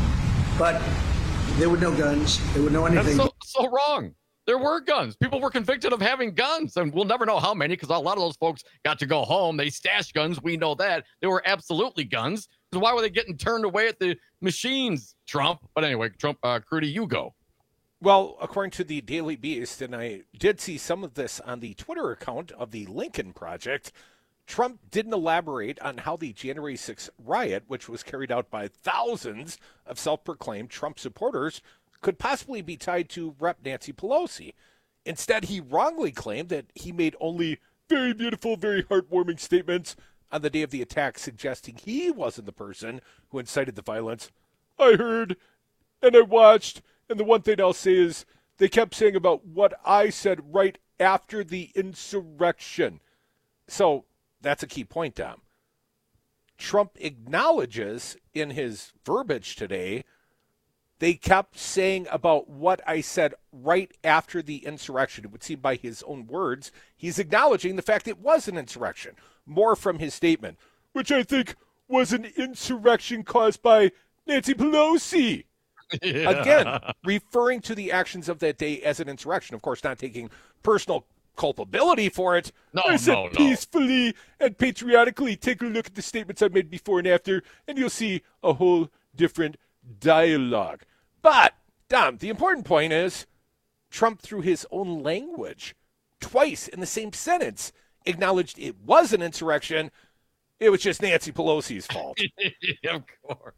But there were no guns. There were no anything. That's so, so wrong. There were guns. People were convicted of having guns, and we'll never know how many because a lot of those folks got to go home. They stashed guns. We know that. There were absolutely guns. So why were they getting turned away at the machines, Trump? But anyway, Trump, uh, Crudy, you go. Well, according to the Daily Beast, and I did see some of this on the Twitter account of the Lincoln Project, Trump didn't elaborate on how the January sixth riot, which was carried out by thousands of self-proclaimed Trump supporters, could possibly be tied to Rep Nancy Pelosi. Instead, he wrongly claimed that he made only very beautiful, very heartwarming statements on the day of the attack, suggesting he wasn't the person who incited the violence. I heard and I watched, and the one thing I'll say is they kept saying about what I said right after the insurrection. So that's a key point, Dom. Trump acknowledges in his verbiage today they kept saying about what I said right after the insurrection. It would seem by his own words, he's acknowledging the fact it was an insurrection. More from his statement, which I think was an insurrection caused by Nancy Pelosi. Yeah. Again, referring to the actions of that day as an insurrection. Of course, not taking personal culpability for it. No, I said no, no. peacefully and patriotically. Take a look at the statements I made before and after, and you'll see a whole different dialogue. But, Dom, the important point is Trump, through his own language, twice in the same sentence, acknowledged it was an insurrection. It was just Nancy Pelosi's fault. Of course.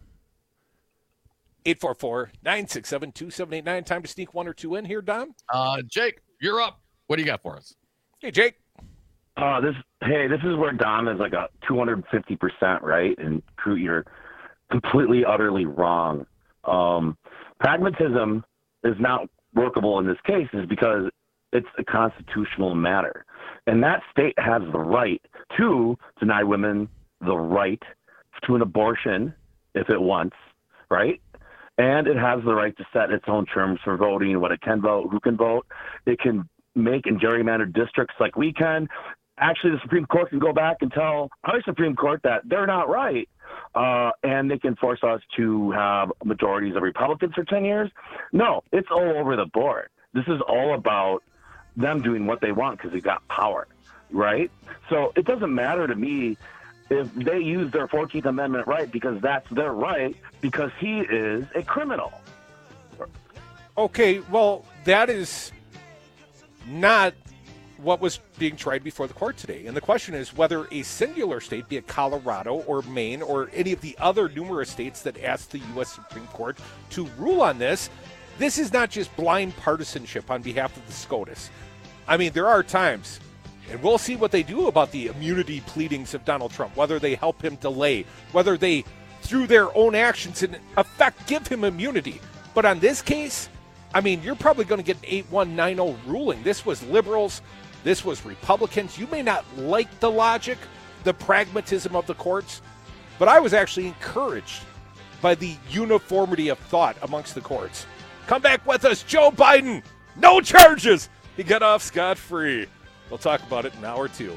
eight four four, nine six seven, two seven eight nine. Time to sneak one or two in here, Dom. Uh, Jake, you're up. What do you got for us? Hey, Jake. Uh, this hey, this is where Dom is like a two hundred fifty percent right, and Crew, you're completely, utterly wrong. Um, pragmatism is not workable in this case is because it's a constitutional matter. And that state has the right to deny women the right to an abortion if it wants, right? And it has the right to set its own terms for voting, what it can vote, who can vote. It can make and gerrymander districts like we can. Actually, the Supreme Court can go back and tell our Supreme Court that they're not right. Uh, and they can force us to have majorities of Republicans for ten years. No, it's all over the board. This is all about them doing what they want because they got power, right? So it doesn't matter to me if they use their fourteenth Amendment right because that's their right because he is a criminal. Okay, well, that is not what was being tried before the court today. And the question is whether a singular state, be it Colorado or Maine or any of the other numerous states that asked the U S Supreme Court to rule on this, this is not just blind partisanship on behalf of the SCOTUS. I mean, there are times, and we'll see what they do about the immunity pleadings of Donald Trump, whether they help him delay, whether they, through their own actions, in effect, give him immunity. But on this case, I mean, you're probably going to get an eight one nine oh ruling. This was liberals. This was Republicans. You may not like the logic, the pragmatism of the courts, but I was actually encouraged by the uniformity of thought amongst the courts. Come back with us, Joe Biden. No charges. He got off scot-free. We'll talk about it in hour two.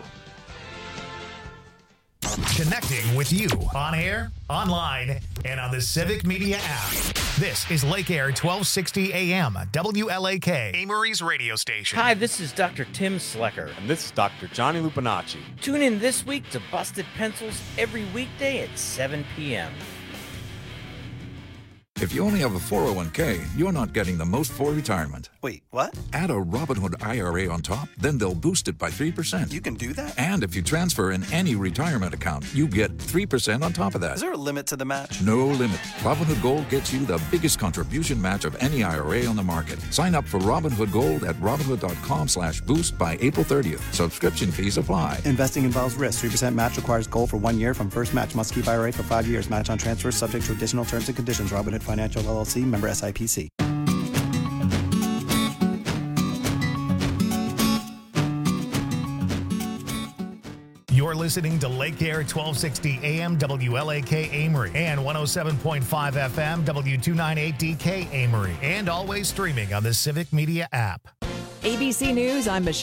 Connecting with you on air, online, and on the Civic Media app. This is Lake Air twelve sixty A M, W L A K, Amory's radio station. Hi, this is Doctor Tim Slecker. And this is Doctor Johnny Lupinacci. Tune in this week to Busted Pencils every weekday at seven p.m. If you only have a four oh one k, you're not getting the most for retirement. Wait, what? Add a Robinhood I R A on top, then they'll boost it by three percent. You can do that? And if you transfer in any retirement account, you get three percent on top of that. Is there a limit to the match? No limit. Robinhood Gold gets you the biggest contribution match of any I R A on the market. Sign up for Robinhood Gold at Robinhood.com slash boost by April thirtieth. Subscription fees apply. Investing involves risk. three percent match requires gold for one year from first match. Must keep I R A for five years. Match on transfers subject to additional terms and conditions. Robinhood Financial L L C, member S I P C. You're listening to Lake Air twelve sixty A M W L A K Amory and one oh seven point five F M W two ninety-eight D K Amory, and always streaming on the Civic Media app. A B C News, I'm Michelle.